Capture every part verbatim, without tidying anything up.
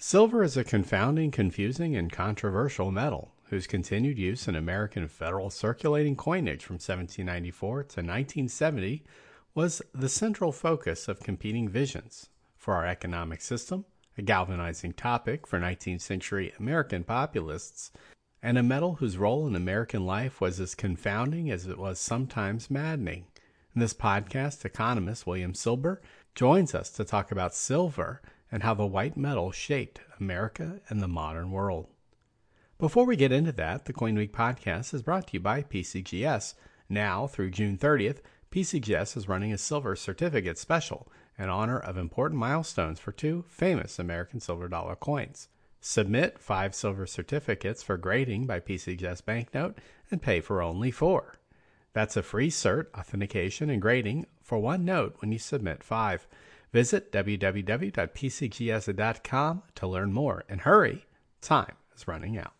Silver is a confounding, confusing, and controversial metal whose continued use in American federal circulating coinage from seventeen ninety-four to nineteen seventy was the central focus of competing visions for our economic system, a galvanizing topic for nineteenth century American populists, and a metal whose role in American life was as confounding as it was sometimes maddening. In this podcast, economist William Silber joins us to talk about silver and how the white metal shaped America and the modern world. Before we get into that, the Coin Week podcast is brought to you by P C G S. Now, through June thirtieth, P C G S is running a silver certificate special in honor of important milestones for two famous American silver dollar coins. Submit five silver certificates for grading by P C G S Banknote and pay for only four. That's a free cert, authentication, and grading for one note when you submit five. Visit w w w dot p c g s dot com to learn more. And hurry, time is running out.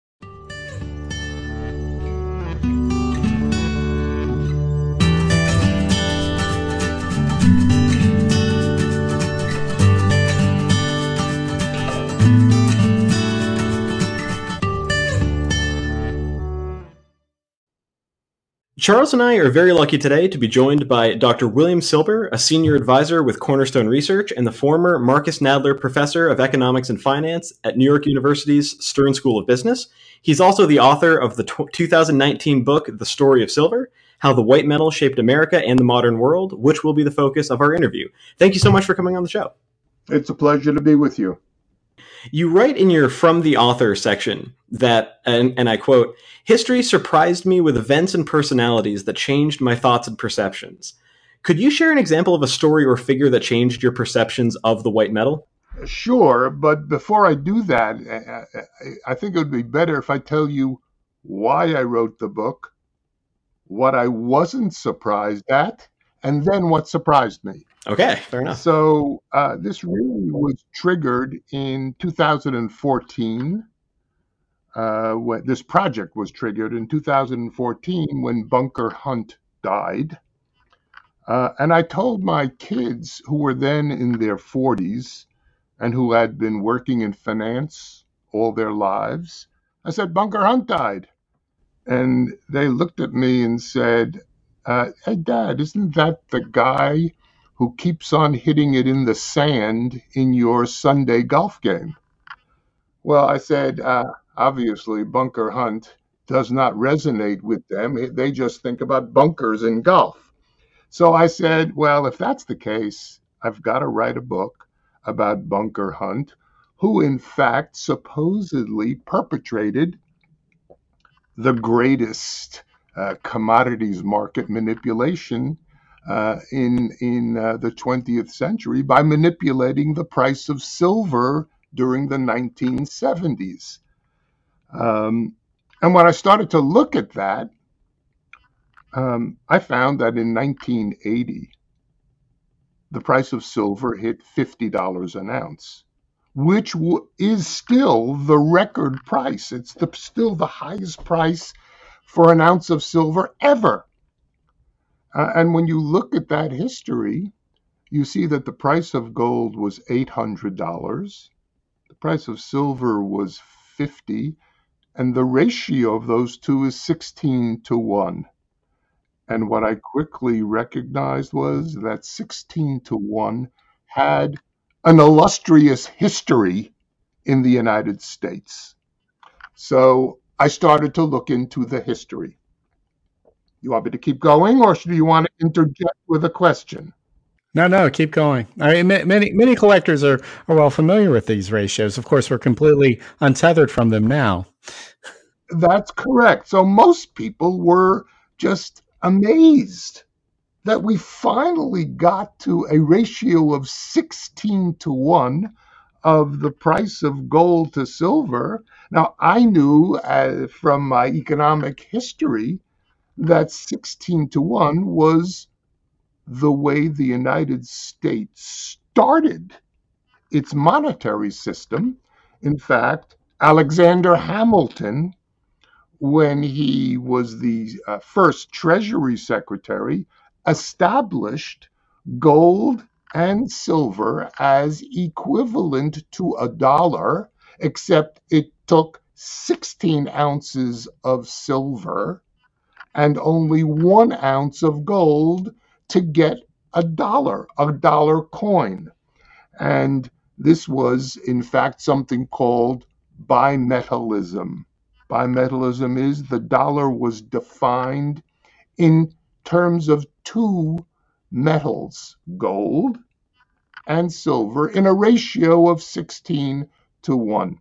Charles and I are very lucky today to be joined by Doctor William Silber, a senior advisor with Cornerstone Research and the former Marcus Nadler Professor of Economics and Finance at New York University's Stern School of Business. He's also the author of the two thousand nineteen book, The Story of Silver, How the White Metal Shaped America and the Modern World, which will be the focus of our interview. Thank you so much for coming on the show. It's a pleasure to be with you. You write in your From the Author section that, and, and I quote, "History surprised me with events and personalities that changed my thoughts and perceptions." Could you share an example of a story or figure that changed your perceptions of the white metal? Sure, but before I do that, I think it would be better if I tell you why I wrote the book, what I wasn't surprised at, and then what surprised me. Okay, fair enough. So uh, this really was triggered in two thousand fourteen. Uh, when this project was triggered in two thousand fourteen when Bunker Hunt died. Uh, and I told my kids, who were then in their forties and who had been working in finance all their lives, I said, Bunker Hunt died. And they looked at me and said, uh, hey, Dad, isn't that the guy who keeps on hitting it in the sand in your Sunday golf game? Well, I said, uh, obviously, Bunker Hunt does not resonate with them. They just think about bunkers in golf. So I said, well, if that's the case, I've got to write a book about Bunker Hunt, who in fact supposedly perpetrated the greatest uh, commodities market manipulation uh, in, in uh, the twentieth century by manipulating the price of silver during the nineteen seventies. Um, and when I started to look at that, um, I found that in nineteen eighty, the price of silver hit fifty dollars an ounce, which w- is still the record price. It's the, still the highest price for an ounce of silver ever. Uh, and when you look at that history, you see that the price of gold was eight hundred dollars. The price of silver was fifty dollars. And the ratio of those two is sixteen to one. And what I quickly recognized was that sixteen to one had an illustrious history in the United States. So I started to look into the history. You want me to keep going, or do you want to interject with a question? No, no, keep going. I mean, many many collectors are, are well familiar with these ratios. Of course, we're completely untethered from them now. That's correct. So most people were just amazed that we finally got to a ratio of sixteen to one of the price of gold to silver. Now, I knew uh, from my economic history that sixteen to one was the way the United States started its monetary system. In fact, Alexander Hamilton, when he was the uh, first Treasury Secretary, established gold and silver as equivalent to a dollar, except it took sixteen ounces of silver and only one ounce of gold to get a dollar, a dollar coin. And this was, in fact, something called bimetallism. Bimetallism is the dollar was defined in terms of two metals, gold and silver, in a ratio of sixteen to one.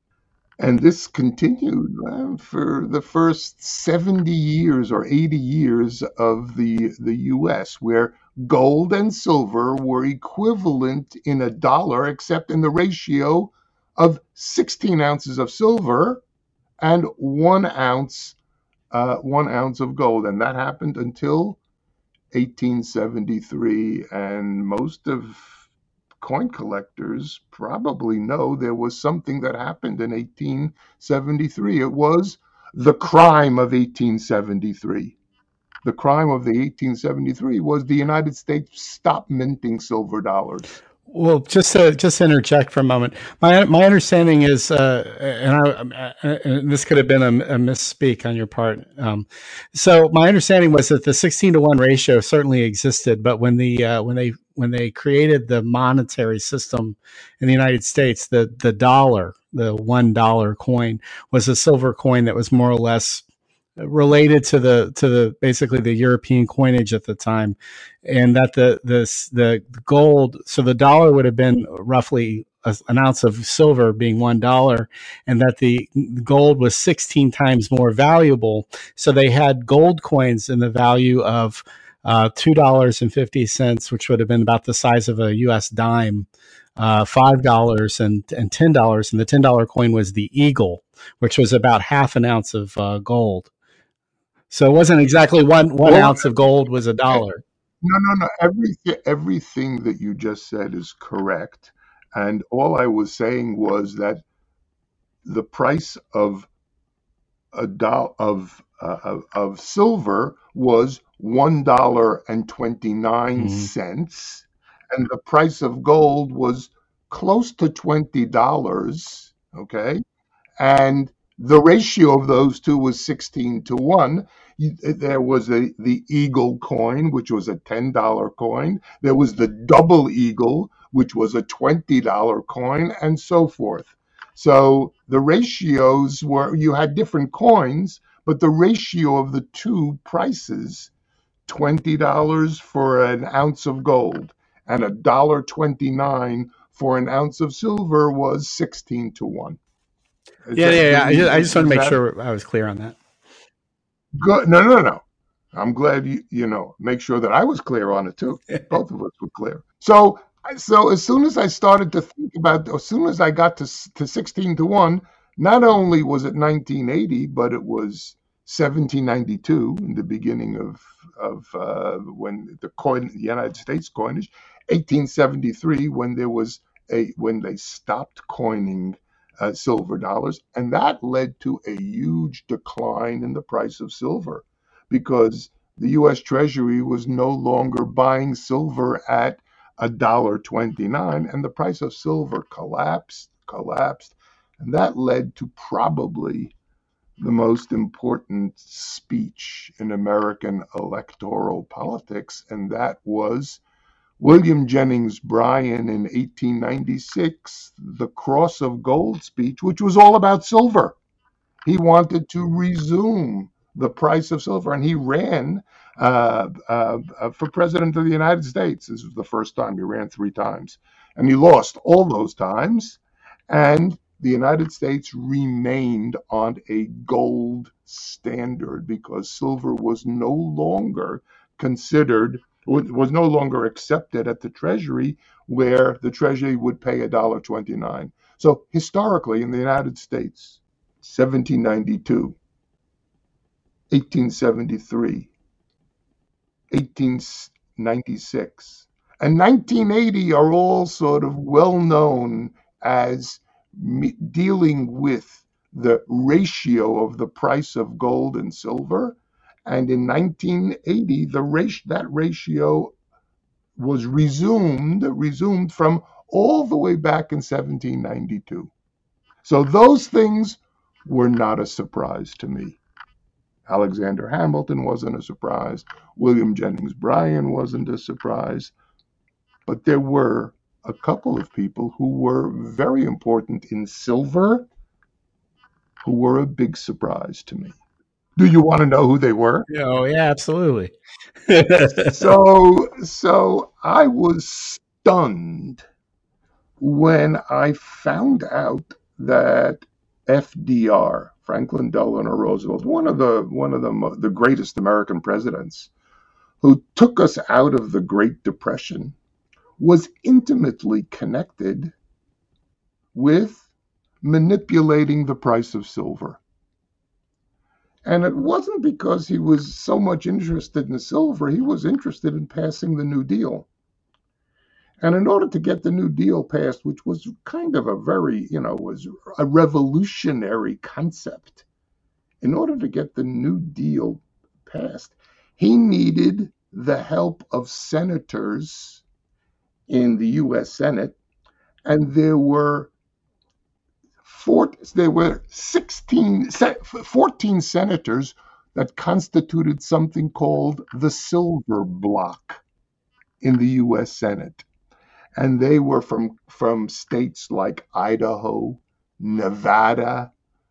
And this continued uh, for the first seventy years or eighty years of the, the U S, where gold and silver were equivalent in a dollar, except in the ratio of sixteen ounces of silver and one ounce, uh, one ounce of gold. And that happened until eighteen seventy-three. And most of coin collectors probably know there was something that happened in eighteen seventy-three. It was the crime of eighteen seventy-three. The crime of the eighteen seventy-three was the United States stopped minting silver dollars. Well, just to just to interject for a moment, my my understanding is, uh, and, I, and this could have been a, a misspeak on your part. Um, so my understanding was that the sixteen to one ratio certainly existed, but when the uh, when they when they created the monetary system in the United States, the the dollar, the one dollar coin, was a silver coin that was more or less related to the to the basically the European coinage at the time, and that the the the gold, so the dollar would have been roughly a, an ounce of silver being one dollar, and that the gold was sixteen times more valuable. So they had gold coins in the value of uh, two dollars and fifty cents, which would have been about the size of a U S dime. Uh, five dollars and and ten dollars, and the ten dollar coin was the eagle, which was about half an ounce of uh, gold. So it wasn't exactly one one Well, ounce of gold was a dollar. no, no, no. Everything, everything that you just said is correct. And all I was saying was that the price of a do- of, uh, of of silver was one dollar and twenty nine Mm-hmm. cents, and the price of gold was close to twenty dollars. Okay, and the ratio of those two was sixteen to one. There was a, the eagle coin, which was a ten dollar coin. There was the double eagle, which was a twenty dollar coin, and so forth. So the ratios were, you had different coins, but the ratio of the two prices, twenty dollars for an ounce of gold and a dollar twenty-nine for an ounce of silver, was sixteen to one. Is Yeah, that, yeah, yeah. I just, I is, just want to is make that sure I was clear on that. good? No, no, no. I'm glad you, you know, make sure that I was clear on it too. Both of us were clear. So, so as soon as I started to think about, as soon as I got to, to sixteen to one, not only was it nineteen eighty, but it was seventeen ninety-two in the beginning of, of uh, when the coin, the United States coinage, eighteen seventy-three when there was a, when they stopped coining Uh, silver dollars, and that led to a huge decline in the price of silver because the U S Treasury was no longer buying silver at a dollar twenty-nine, and the price of silver collapsed, collapsed, and that led to probably the most important speech in American electoral politics, and that was William Jennings Bryan in eighteen ninety-six, the Cross of Gold speech, which was all about silver. He wanted to resume the price of silver, and he ran uh, uh, for president of the United States. This was the first time. He ran three times, and he lost all those times. And the United States remained on a gold standard because silver was no longer considered, was no longer accepted at the Treasury, where the Treasury would pay a dollar twenty-nine. So historically, in the United States, seventeen ninety-two, eighteen seventy-three, eighteen ninety-six, and nineteen eighty are all sort of well known as me- dealing with the ratio of the price of gold and silver. And in nineteen eighty, the ratio, that ratio was resumed, resumed from all the way back in seventeen ninety-two. So those things were not a surprise to me. Alexander Hamilton wasn't a surprise. William Jennings Bryan wasn't a surprise. But there were a couple of people who were very important in silver who were a big surprise to me. Do you want to know who they were? Oh, yeah, absolutely. so, so I was stunned when I found out that F D R, Franklin Delano Roosevelt, one of the one of the the greatest American presidents, who took us out of the Great Depression, was intimately connected with manipulating the price of silver. And it wasn't because he was so much interested in silver, he was interested in passing the New Deal. And in order to get the New Deal passed, which was kind of a very, you know, was a revolutionary concept, in order to get the New Deal passed, he needed the help of senators in the U S Senate, and there were four, there were sixteen, fourteen senators that constituted something called the Silver Bloc in the U S Senate. And they were from, from states like Idaho, Nevada,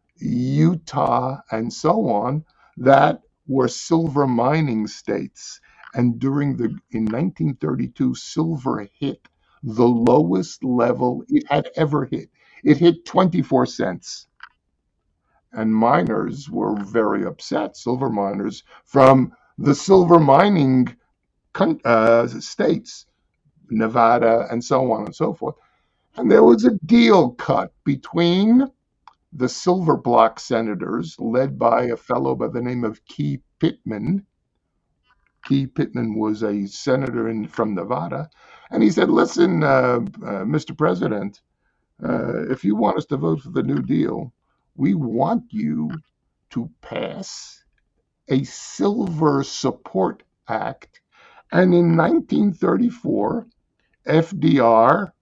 Utah, and so on, that were silver mining states. And during the in nineteen thirty-two, silver hit the lowest level it had ever hit. It hit twenty-four cents. And miners were very upset, silver miners from the silver mining uh, states, Nevada, and so on and so forth. And there was a deal cut between the Silver Bloc senators, led by a fellow by the name of Key Pittman. Key Pittman was a senator in, from Nevada. And he said, listen, uh, uh, Mister President, uh, if you want us to vote for the New Deal, we want you to pass a Silver Support Act. And in nineteen thirty-four, F D R,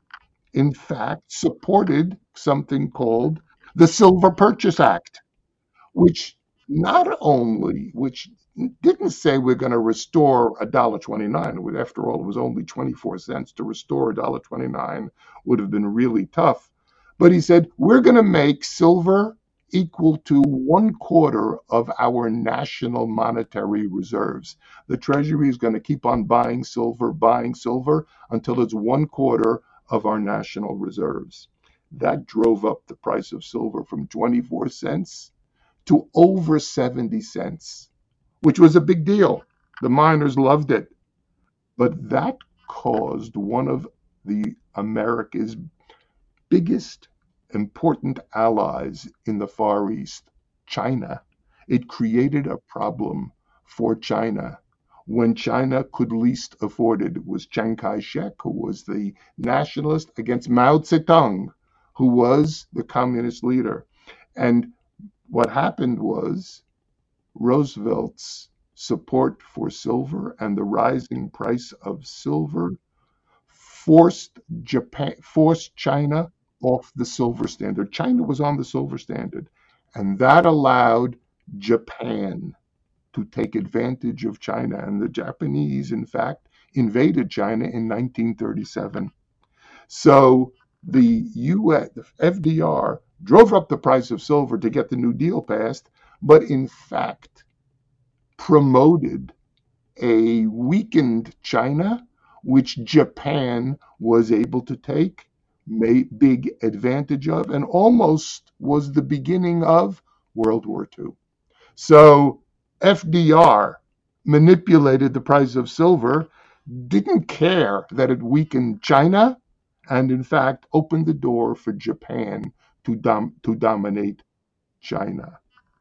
in fact, supported something called the Silver Purchase Act, which not only, which didn't say we're going to restore a dollar twenty-nine. After all, it was only twenty-four cents. To restore a dollar twenty-nine would have been really tough. But he said, we're going to make silver equal to one quarter of our national monetary reserves. The Treasury is going to keep on buying silver, buying silver until it's one quarter of our national reserves. That drove up the price of silver from twenty-four cents to over seventy cents, which was a big deal. The miners loved it. But that caused one of the America's biggest important allies in the Far East, China. It created a problem for China. When China could least afford it, it was Chiang Kai-shek, who was the nationalist, against Mao Zedong, who was the communist leader. And what happened was Roosevelt's support for silver and the rising price of silver forced Japan, forced China off the silver standard. China was on the silver standard, and that allowed Japan to take advantage of China. And the Japanese, in fact, invaded China in nineteen thirty-seven. So the U S, the F D R, drove up the price of silver to get the New Deal passed, but in fact promoted a weakened China, which Japan was able to take made big advantage of, and almost was the beginning of World War Two. So F D R manipulated the price of silver, didn't care that it weakened China, and in fact opened the door for Japan to dom- to dominate China.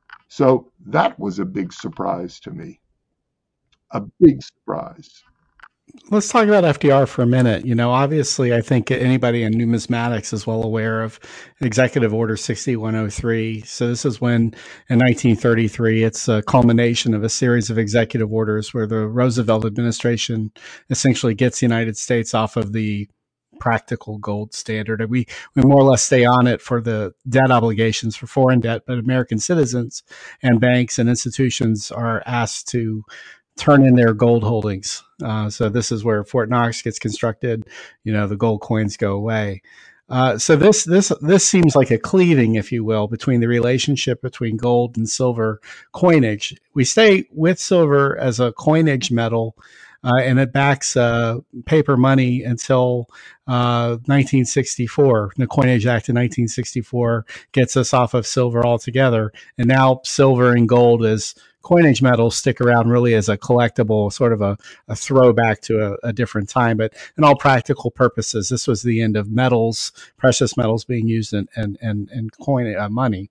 So that was a big surprise to me. A big surprise. Let's talk about F D R for a minute. You know, obviously, I think anybody in numismatics is well aware of Executive Order sixty-one oh three. So this is when, in nineteen thirty-three, it's a culmination of a series of executive orders where the Roosevelt administration essentially gets the United States off of the practical gold standard. And we, we more or less stay on it for the debt obligations for foreign debt, but American citizens and banks and institutions are asked to turn in their gold holdings. Uh, so this is where Fort Knox gets constructed. You know, the gold coins go away. Uh, so this this this seems like a cleaving, if you will, between the relationship between gold and silver coinage. We stay with silver as a coinage metal, uh, and it backs uh, paper money until uh, nineteen sixty-four. The Coinage Act of nineteen sixty-four gets us off of silver altogether, and now silver and gold is coinage metals stick around really as a collectible, sort of a, a throwback to a, a different time. But in all practical purposes, this was the end of metals, precious metals being used in, in, in, in coin uh, money.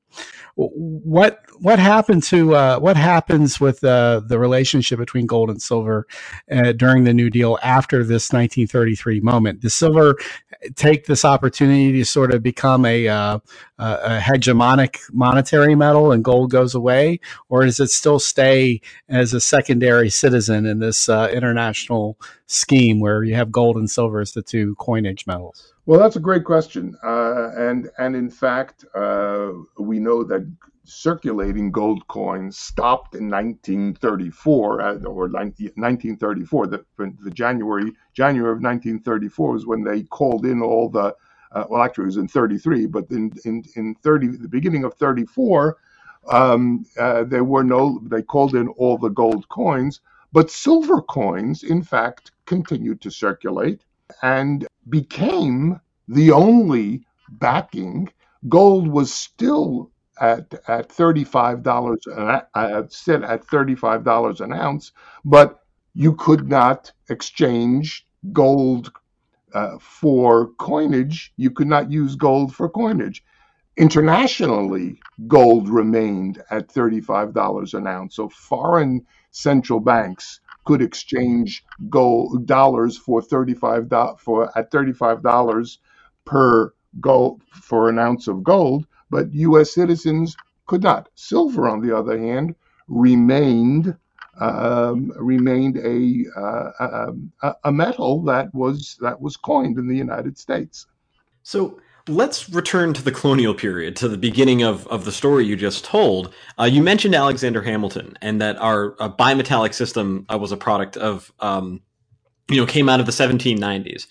What what happened to uh, what happens with uh, the relationship between gold and silver uh, during the New Deal after this nineteen thirty-three moment? Does silver take this opportunity to sort of become a, uh, a hegemonic monetary metal and gold goes away, or does it still stay as a secondary citizen in this uh, international scheme where you have gold and silver as the two coinage metals? Well, that's a great question, uh, and and in fact, uh, we know that circulating gold coins stopped in nineteen thirty-four, uh, or nineteen thirty-four. The, the January January of nineteen thirty-four was when they called in all the. Uh, well, actually, it was in thirty-three, but in in in thirty, the beginning of thirty-four, um, uh, there were no. They called in all the gold coins, but silver coins, in fact, continued to circulate and became the only backing. Gold was still at at thirty-five dollars uh, set at thirty-five dollars an ounce, but you could not exchange gold uh, for coinage. You could not use gold for coinage. Internationally, gold remained at thirty-five dollars an ounce. So foreign central banks could exchange gold dollars for thirty-five for at thirty-five dollars per gold for an ounce of gold, but U S citizens could not. Silver, on the other hand, remained um, remained a, uh, a a metal that was that was coined in the United States. So let's return to the colonial period, to the beginning of, of the story you just told. Uh, you mentioned Alexander Hamilton, and that our uh, bimetallic system uh, was a product of, um, you know, came out of the seventeen nineties,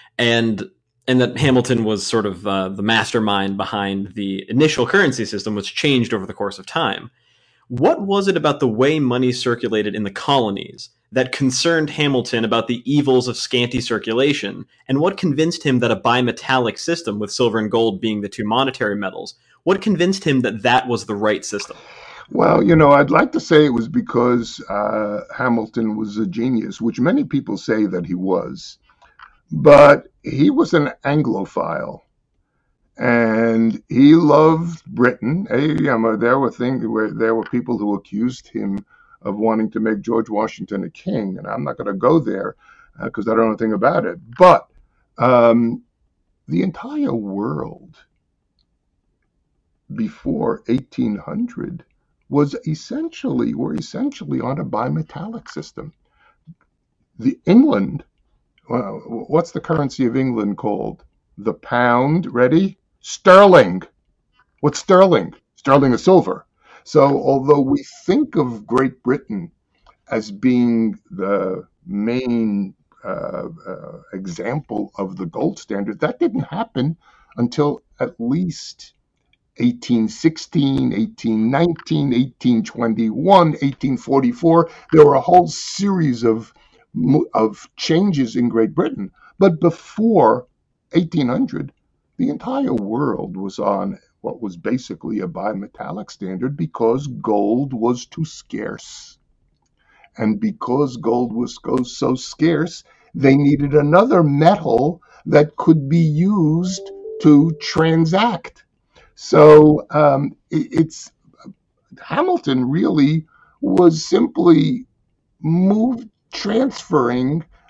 and and that Hamilton was sort of uh, the mastermind behind the initial currency system, which changed over the course of time. What was it about the way money circulated in the colonies that concerned Hamilton about the evils of scanty circulation, and what convinced him that a bimetallic system, with silver and gold being the two monetary metals, what convinced him that that was the right system? Well, you know, I'd like to say it was because uh, Hamilton was a genius, which many people say that he was, but he was an Anglophile. And he loved Britain. There were things where there were people who accused him of wanting to make George Washington a king, and I'm not going to go there because uh, I don't know anything about it. But um, the entire world before eighteen hundred was essentially were essentially on a bimetallic system. The England, well, what's the currency of England called? The pound. Ready? Sterling. What's sterling? Sterling is silver. So although we think of Great Britain as being the main uh, uh, example of the gold standard, that didn't happen until at least eighteen sixteen, eighteen nineteen, eighteen twenty-one, eighteen forty-four. There were a whole series of, of changes in Great Britain. But before eighteen hundred, the entire world was on what was basically a bimetallic standard because gold was too scarce. And because gold was so scarce, they needed another metal that could be used to transact. So um, it, it's Hamilton really was simply moved transferring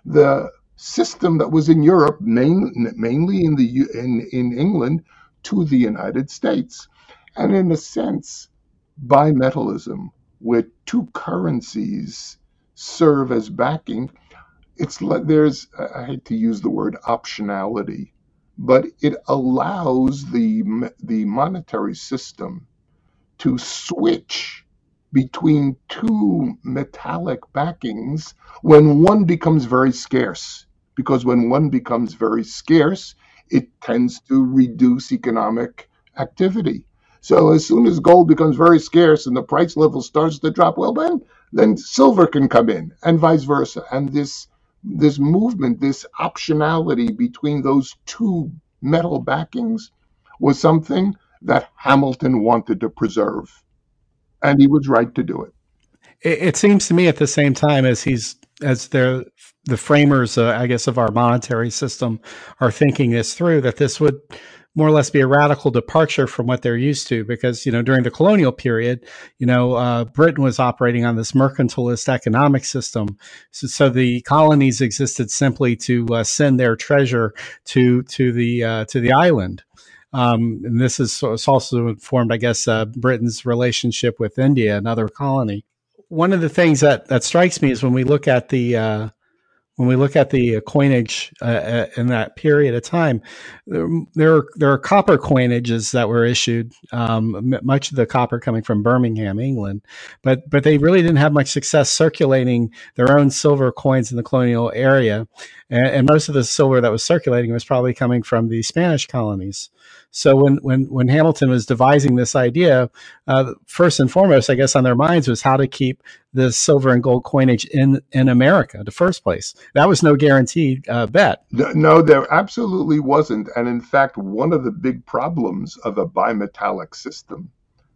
the system that was in Europe, main, mainly in the in, in England, to the United States. And in a sense, bimetallism, where two currencies serve as backing, it's like there's, I hate to use the word optionality, but it allows the the monetary system to switch between two metallic backings when one becomes very scarce. Because when one becomes very scarce, it tends to reduce economic activity. So as soon as gold becomes very scarce and the price level starts to drop, well, then then silver can come in, and vice versa. And this this movement, this optionality between those two metal backings was something that Hamilton wanted to preserve, and he was right to do it. It, it seems to me at the same time as he's as the the framers, uh, I guess, of our monetary system are thinking this through, that this would more or less be a radical departure from what they're used to, because, you know, during the colonial period, you know, uh, Britain was operating on this mercantilist economic system. So, so the colonies existed simply to uh, send their treasure to to the uh, to the island. Um, and this is also informed, I guess, uh, Britain's relationship with India, another colony. One of the things that, that strikes me is when we look at the uh, when we look at the coinage uh, in that period of time, there, there are there are copper coinages that were issued. Um, much of the copper coming from Birmingham, England, but but they really didn't have much success circulating their own silver coins in the colonial area, and, and most of the silver that was circulating was probably coming from the Spanish colonies. So when when when Hamilton was devising this idea, uh, first and foremost, I guess on their minds was how to keep the silver and gold coinage in in America in the first place. That was no guaranteed uh, bet. No, there absolutely wasn't. And in fact, one of the big problems of a bimetallic system,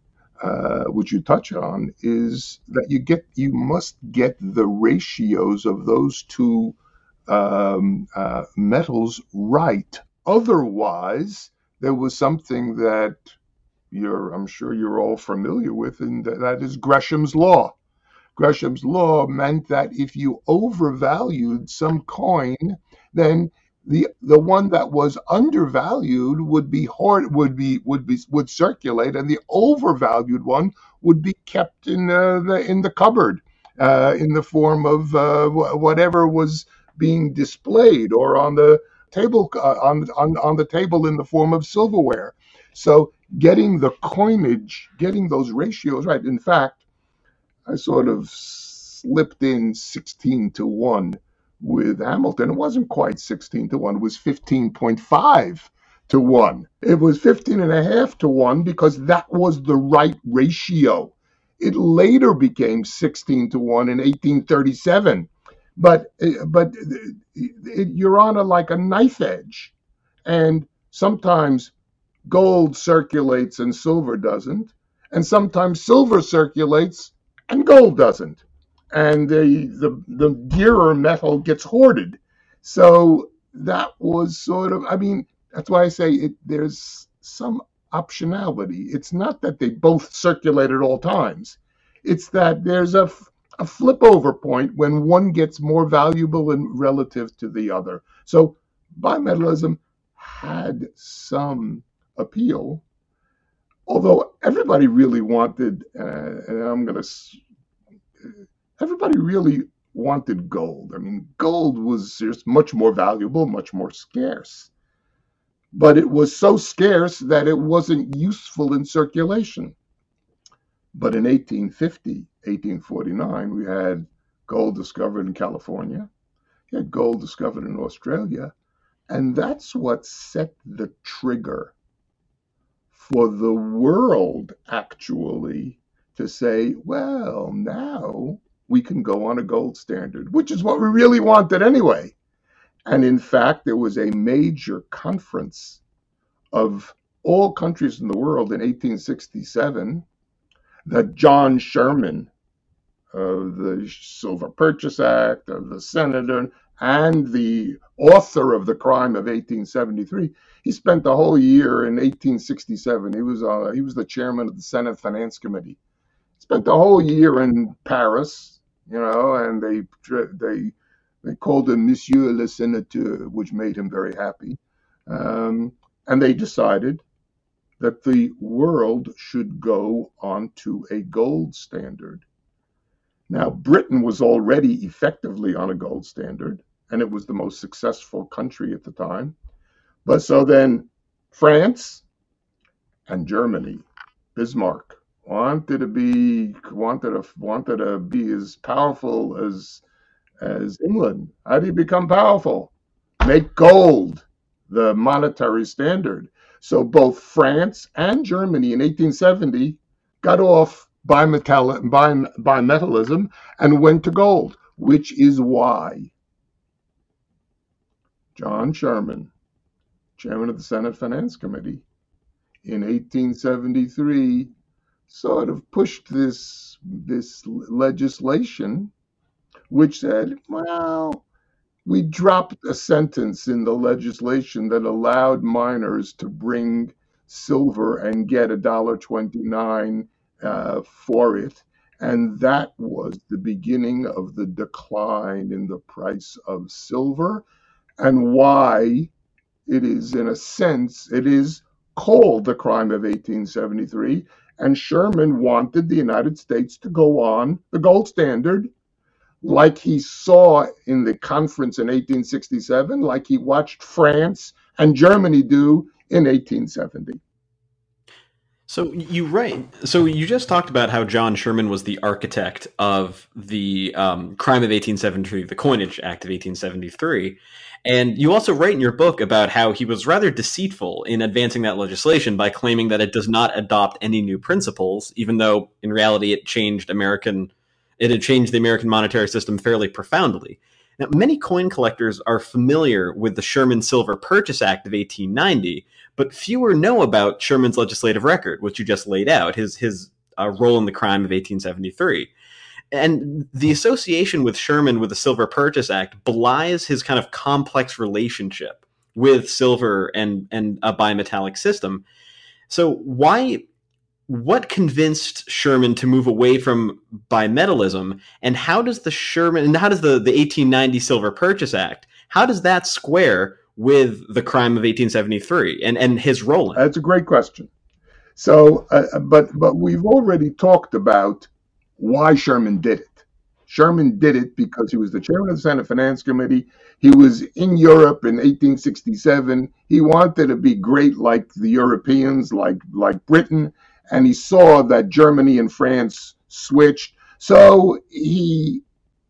uh, which you touch on, is that you get you must get the ratios of those two um, uh, metals right. Otherwise, there was something that you're, I'm sure you're all familiar with, and that is Gresham's law. Gresham's law meant that if you overvalued some coin, then the the one that was undervalued would be hoard, would be would be would circulate, and the overvalued one would be kept in uh, the in the cupboard uh, in the form of uh, whatever was being displayed, or on the table uh, on on on the table in the form of silverware. So getting the coinage, getting those ratios right. In fact, I sort of slipped in sixteen to one with Hamilton. It wasn't quite sixteen to one. It was fifteen point five to one. It was fifteen and a half to one because that was the right ratio. It later became sixteen to one in eighteen thirty-seven. But but it, you're on a like a knife edge. And sometimes gold circulates and silver doesn't. And sometimes silver circulates and gold doesn't, and the, the the dearer metal gets hoarded. So that was sort of, I mean, that's why I say it, there's some optionality. It's not that they both circulate at all times. It's that there's a, a flip over point when one gets more valuable and relative to the other. So bimetallism had some appeal, although everybody really wanted, uh, and I'm going to, everybody really wanted gold. I mean, gold was just much more valuable, much more scarce. But it was so scarce that it wasn't useful in circulation. But in eighteen fifty, eighteen forty-nine, we had gold discovered in California. We had gold discovered in Australia. And that's what set the trigger for the world, actually, to say, well, now we can go on a gold standard, which is what we really wanted anyway. And in fact, there was a major conference of all countries in the world in eighteen sixty-seven that John Sherman of the Silver Purchase Act, of the senator, and the author of the crime of eighteen seventy-three, he spent the whole year in eighteen sixty-seven. He was uh, he was the chairman of the Senate Finance Committee. Spent the whole year in Paris, you know, and they they They called him Monsieur le Sénateur, which made him very happy. Um, and they decided that the world should go onto a gold standard. Now, Britain was already effectively on a gold standard, and it was the most successful country at the time. But so then France and Germany, Bismarck, wanted to be wanted to wanted to be as powerful as as England. How do you become powerful? Make gold the monetary standard. So both France and Germany in eighteen seventy got off bimetal, bimetallism and went to gold, which is why John Sherman, chairman of the Senate Finance Committee, in eighteen seventy-three sort of pushed this, this legislation, which said, well, we dropped a sentence in the legislation that allowed miners to bring silver and get a dollar twenty-nine uh, for it. And that was the beginning of the decline in the price of silver, and why it is, in a sense, it is called the crime of eighteen seventy-three. And Sherman wanted the United States to go on the gold standard, like he saw in the conference in eighteen sixty-seven, like he watched France and Germany do in eighteen seventy. So you right. So you just talked about how John Sherman was the architect of the um, crime of eighteen seventy-three, the Coinage Act of eighteen seventy-three. And you also write in your book about how he was rather deceitful in advancing that legislation by claiming that it does not adopt any new principles, even though in reality it changed American, it had changed the American monetary system fairly profoundly. Now, many coin collectors are familiar with the Sherman Silver Purchase Act of eighteen ninety, but fewer know about Sherman's legislative record, which you just laid out, his his uh, role in the crime of eighteen seventy-three. And the association with Sherman with the Silver Purchase Act belies his kind of complex relationship with silver and, and a bimetallic system. So why, what convinced Sherman to move away from bimetallism, and how does the Sherman, and how does the, the eighteen ninety Silver Purchase Act, how does that square with the crime of eighteen seventy-three and, and his role in it? That's a great question. So, uh, but but we've already talked about why Sherman did it. Sherman did it because he was the chairman of the Senate Finance Committee. He was in Europe in eighteen sixty-seven. He wanted to be great like the Europeans, like, like Britain, and he saw that Germany and France switched. So he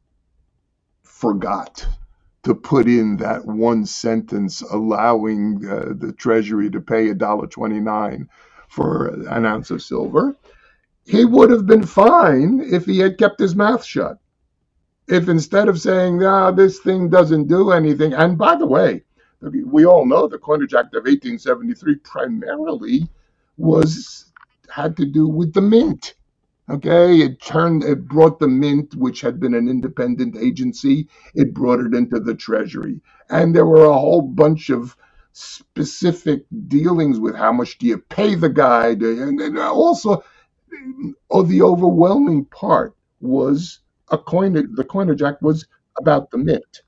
forgot to put in that one sentence allowing uh, the Treasury to pay a dollar twenty-nine for an ounce of silver. He would have been fine if he had kept his mouth shut. If instead of saying, ah, this thing doesn't do anything, and by the way, we all know the Coinage Act of eighteen seventy-three primarily was had to do with the mint. Okay, it turned, it brought the mint, which had been an independent agency, it brought it into the Treasury. And there were a whole bunch of specific dealings with how much do you pay the guy, to, and, and also, oh, the overwhelming part was a coinage, the Coinage Act was about the mint.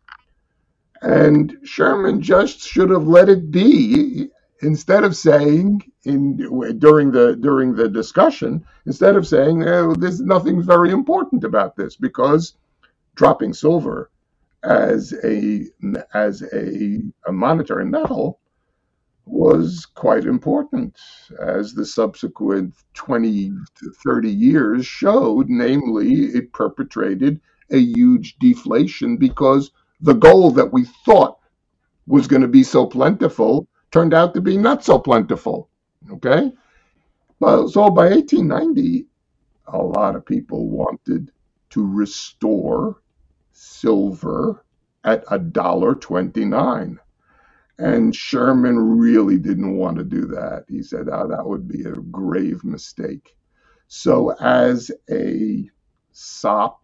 And Sherman just should have let it be, instead of saying in during the during the discussion, instead of saying, oh, there's nothing very important about this, because dropping silver as a as a, a monetary metal was quite important, as the subsequent twenty to thirty years showed. Namely, it perpetrated a huge deflation because the gold that we thought was going to be so plentiful turned out to be not so plentiful. Okay? Well, so by eighteen ninety, a lot of people wanted to restore silver at a dollar twenty-nine. And Sherman really didn't want to do that. He said, oh, that would be a grave mistake. So as a sop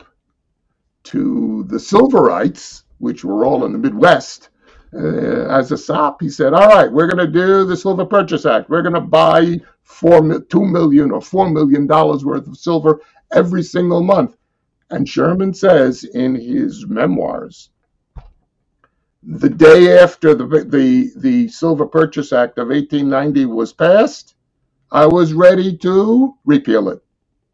to the Silverites, which were all in the Midwest, uh, as a sop, he said, all right, we're going to do the Silver Purchase Act. We're going to buy four, two million or four million dollars worth of silver every single month. And Sherman says in his memoirs The day after the, the, the Silver Purchase Act of eighteen ninety was passed, I was ready to repeal it.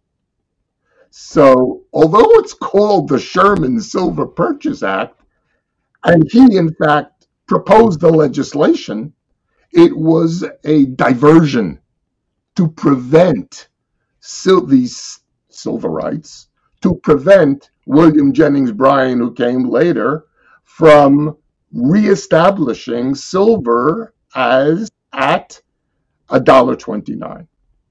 So, although it's called the Sherman Silver Purchase Act, and he, in fact, proposed the legislation, it was a diversion to prevent sil- these silver rights, to prevent William Jennings Bryan, who came later, from reestablishing silver as at a dollar twenty-nine.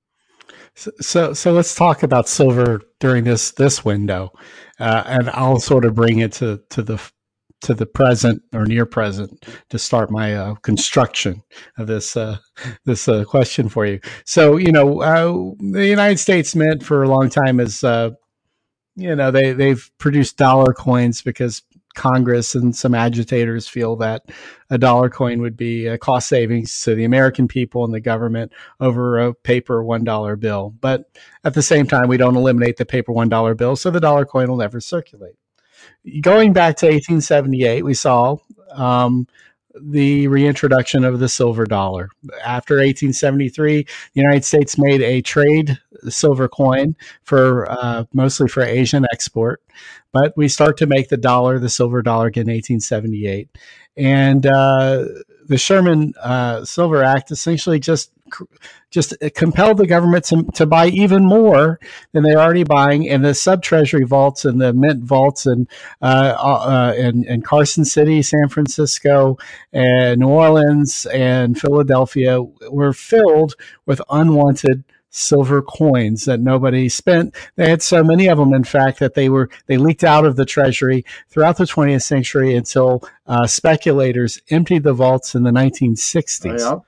So, so, so let's talk about silver during this this window, uh, and I'll sort of bring it to to the to the present or near present to start my uh, construction of this uh, this uh, question for you. So, you know, uh, the United States Mint for a long time is, uh, you know, they they've produced dollar coins because Congress and some agitators feel that a dollar coin would be a cost savings to the American people and the government over a paper one dollar bill. But at the same time, we don't eliminate the paper one dollar bill, so the dollar coin will never circulate. Going back to eighteen seventy-eight, we saw um, the reintroduction of the silver dollar. After eighteen seventy-three, the United States made a trade silver coin for uh, mostly for Asian export, but we start to make the dollar, the silver dollar, again in eighteen seventy-eight, and uh, the Sherman uh, Silver Act essentially just just compelled the government to, to buy even more than they're already buying, and the sub-treasury vaults and the mint vaults and uh, uh, in, in Carson City, San Francisco, and New Orleans, and Philadelphia were filled with unwanted silver coins that nobody spent. They had so many of them, in fact, that they were they leaked out of the treasury throughout the twentieth century until uh, speculators emptied the vaults in the nineteen sixties. Yeah.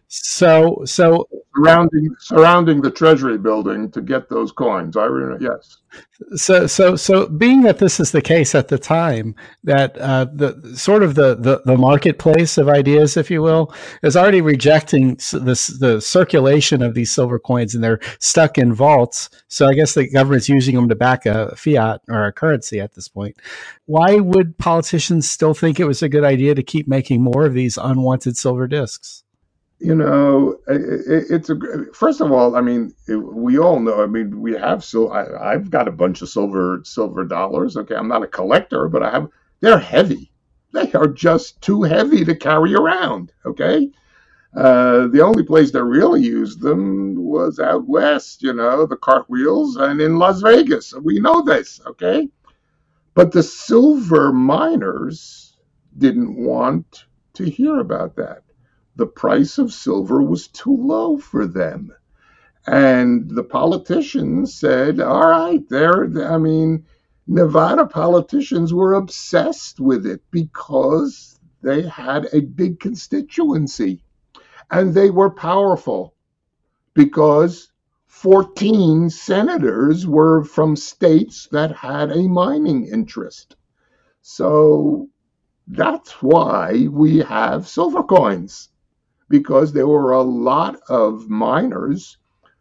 So, so surrounding surrounding the Treasury building to get those coins. I remember, yes. So, so, so, being that this is the case at the time, that uh, the sort of the, the the marketplace of ideas, if you will, is already rejecting this the circulation of these silver coins, and they're stuck in vaults. So, I guess the government's using them to back a fiat or a currency at this point. Why would politicians still think it was a good idea to keep making more of these unwanted silver discs? You know, it, it's a first of all, I mean, it, we all know. I mean, we have so I, I've got a bunch of silver silver dollars. Okay, I'm not a collector, but I have. They're heavy. They are just too heavy to carry around. Okay, uh, the only place that really used them was out west. You know, the cartwheels and in Las Vegas. We know this. Okay, but the silver miners didn't want to hear about that. The price of silver was too low for them. And the politicians said, all right, there, I mean, Nevada politicians were obsessed with it because they had a big constituency and they were powerful because fourteen senators were from states that had a mining interest. So that's why we have silver coins. Because there were a lot of miners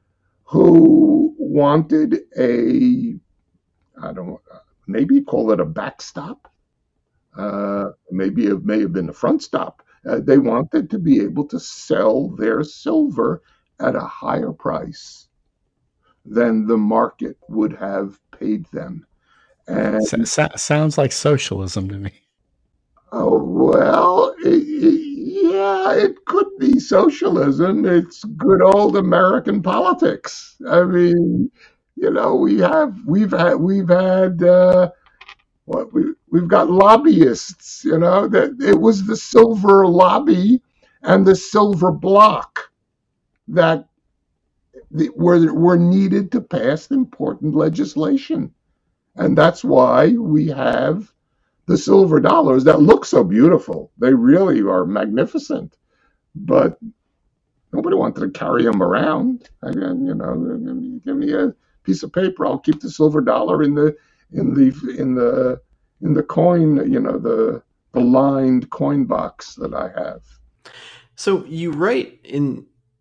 who wanted a, I don't know, maybe call it a backstop. Uh, maybe it may have been a front stop. Uh, they wanted to be able to sell their silver at a higher price than the market would have paid them. And so, sounds like socialism to me. Oh, well, it, it, yeah, it could be socialism. It's good old American politics. I mean, you know, we have we've had we've had uh, what we we've got lobbyists. You know, that it was the silver lobby and the silver bloc that were were needed to pass important legislation, and that's why we have the silver dollars that look so beautiful. They really are magnificent, but nobody wanted to carry them around. Again, you know, give me a piece of paper. I'll keep the silver dollar in the in the in the in the coin. You know, the the lined coin box that I have. So you write in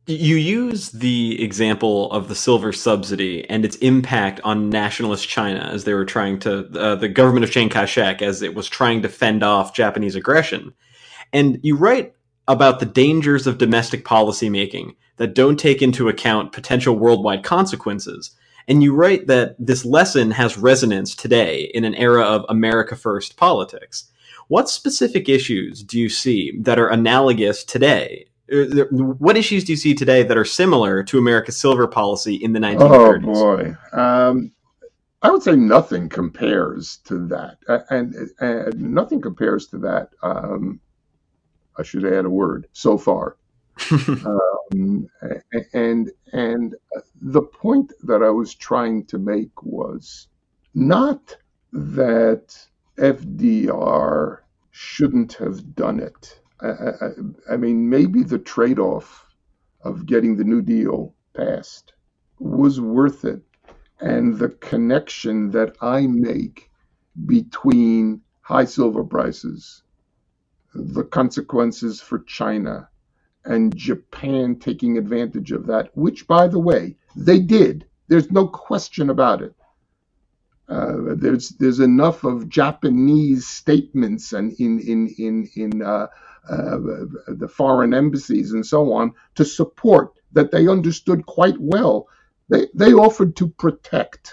You use the example of the silver subsidy and its impact on nationalist China as they were trying to, uh, the government of Chiang Kai-shek, as it was trying to fend off Japanese aggression. And you write about the dangers of domestic policymaking that don't take into account potential worldwide consequences. And you write that this lesson has resonance today in an era of America First politics. What specific issues do you see that are analogous today? What issues do you see today that are similar to America's silver policy in the nineteen thirties? Oh, boy. Um, I would say nothing compares to that. Uh, And, and nothing compares to that. Um, I should add a word, so far. Um, and and the point that I was trying to make was not that F D R shouldn't have done it. I, I, I mean, maybe the trade-off of getting the New Deal passed was worth it. And the connection that I make between high silver prices, the consequences for China, and Japan taking advantage of that, which, by the way, they did. There's no question about it. Uh, there's there's enough of Japanese statements and in in in in uh, uh, the foreign embassies and so on to support that they understood quite well. They they offered to protect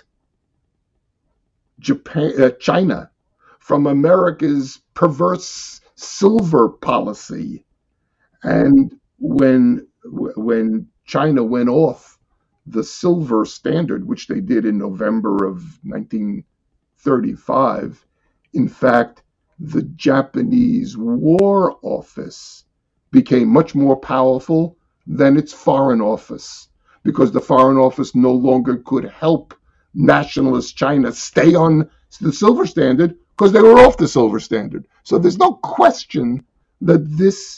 Japan, uh, China from America's perverse silver policy, and when when China went off the silver standard, which they did in November of nineteen thirty-five, in fact, the Japanese War Office became much more powerful than its Foreign Office, because the Foreign Office no longer could help nationalist China stay on the silver standard because they were off the silver standard. So there's no question that this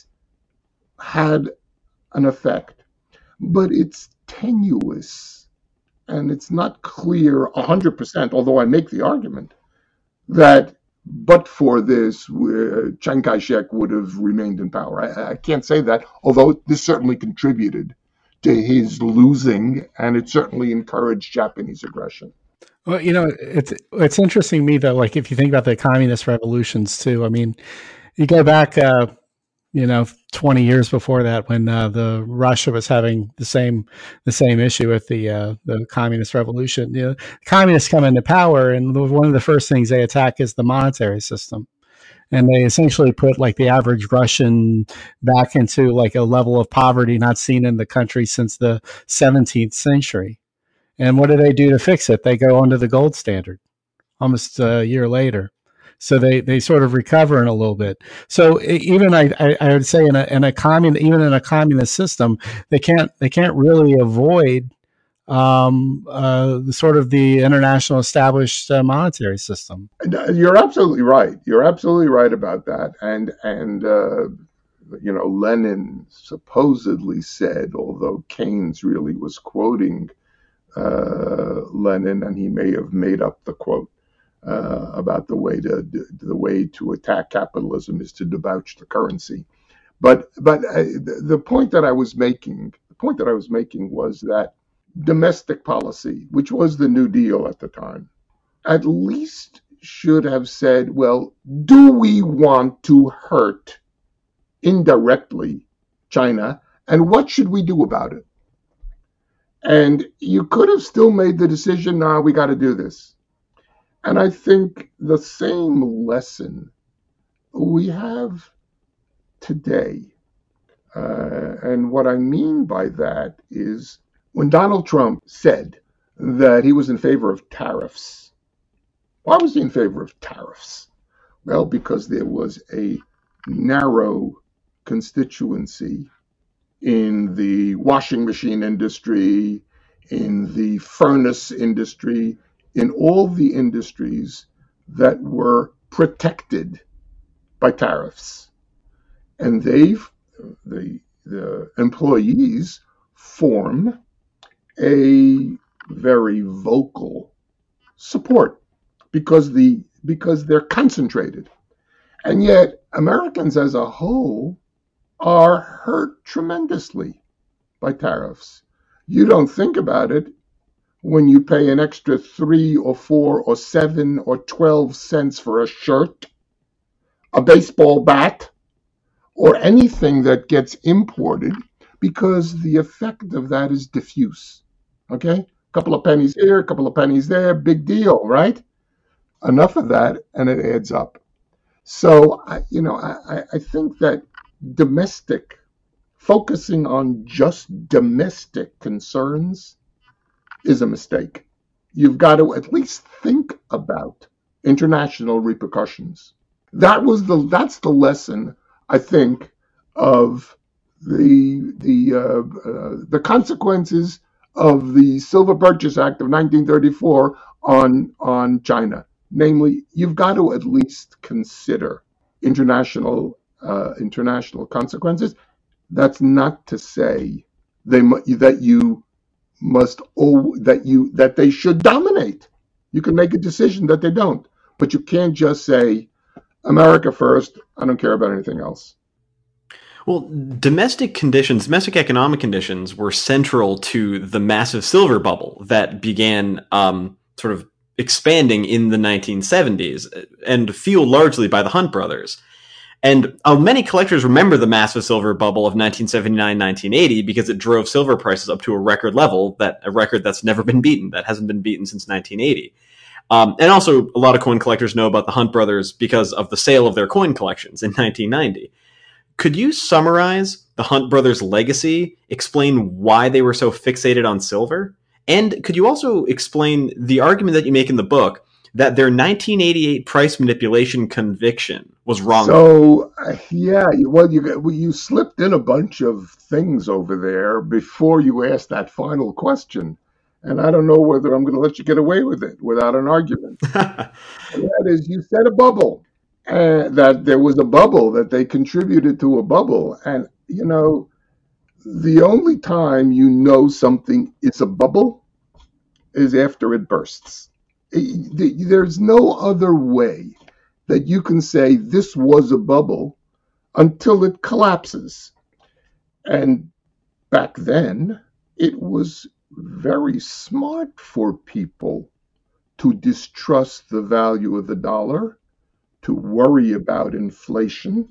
had an effect, but it's tenuous and it's not clear one hundred percent, although I make the argument that but for this, uh, Chiang Kai-shek would have remained in power. I, I can't say that, although this certainly contributed to his losing, and it certainly encouraged Japanese aggression. Well, you know, it's it's interesting to me that, like, if you think about the communist revolutions too, I mean, you go back, uh, you know, twenty years before that, when uh, the Russia was having the same the same issue with the uh, the communist revolution. You know, communists come into power, and one of the first things they attack is the monetary system, and they essentially put like the average Russian back into like a level of poverty not seen in the country since the seventeenth century. And what do they do to fix it? They go onto the gold standard almost a year later. So they, they sort of recover in a little bit. So even I, I, I would say in a in a commun even in a communist system, they can't they can't really avoid um, uh, the sort of the international established uh, monetary system. You're absolutely right. You're absolutely right about that. And and uh, you know, Lenin supposedly said, although Keynes really was quoting uh, Lenin, and he may have made up the quote. Uh, about the way to the way to attack capitalism is to debauch the currency, but but uh, the, the point that I was making, the point that I was making was that domestic policy, which was the New Deal at the time, at least should have said, well, do we want to hurt indirectly China, and what should we do about it? And you could have still made the decision, nah, we got to do this. And I think the same lesson we have today. Uh, and what I mean by that is when Donald Trump said that he was in favor of tariffs. Why was he in favor of tariffs? Well, because there was a narrow constituency in the washing machine industry, in the furnace industry, in all the industries that were protected by tariffs. And they, the, the employees, form a very vocal support because the because they're concentrated. And yet Americans as a whole are hurt tremendously by tariffs. You don't think about it when you pay an extra three or four or seven or twelve cents for a shirt, a baseball bat, or anything that gets imported, because the effect of that is diffuse. Okay? A couple of pennies here, a couple of pennies there, big deal, right? Enough of that, and it adds up. So, I, you know, I, I think that domestic, focusing on just domestic concerns is a mistake. You've got to at least think about international repercussions. That was the that's the lesson, I think, of the the uh, uh, the consequences of the Silver Purchase Act of nineteen thirty-four on on China. Namely, you've got to at least consider international uh, international consequences. That's not to say they that you must oh that you that they should dominate. You can make a decision that they don't, but you can't just say America first. I don't care about anything else. Well, domestic conditions, domestic economic conditions were central to the massive silver bubble that began um, sort of expanding in the nineteen seventies and fueled largely by the Hunt brothers. And uh, many collectors remember the massive silver bubble of nineteen seventy-nine nineteen eighty because it drove silver prices up to a record level, that a record that's never been beaten, that hasn't been beaten since nineteen eighty. Um, and also, a lot of coin collectors know about the Hunt brothers because of the sale of their coin collections in nineteen ninety. Could you summarize the Hunt brothers' legacy, explain why they were so fixated on silver? And could you also explain the argument that you make in the book that their nineteen eighty-eight price manipulation conviction was wrong? So, uh, yeah, well, you well, you slipped in a bunch of things over there before you asked that final question. And I don't know whether I'm going to let you get away with it without an argument. That is, you said a bubble. Uh, that there was a bubble, that they contributed to a bubble. And, you know, the only time you know something is a bubble is after it bursts. It, there's no other way that you can say this was a bubble until it collapses. And back then, it was very smart for people to distrust the value of the dollar, to worry about inflation,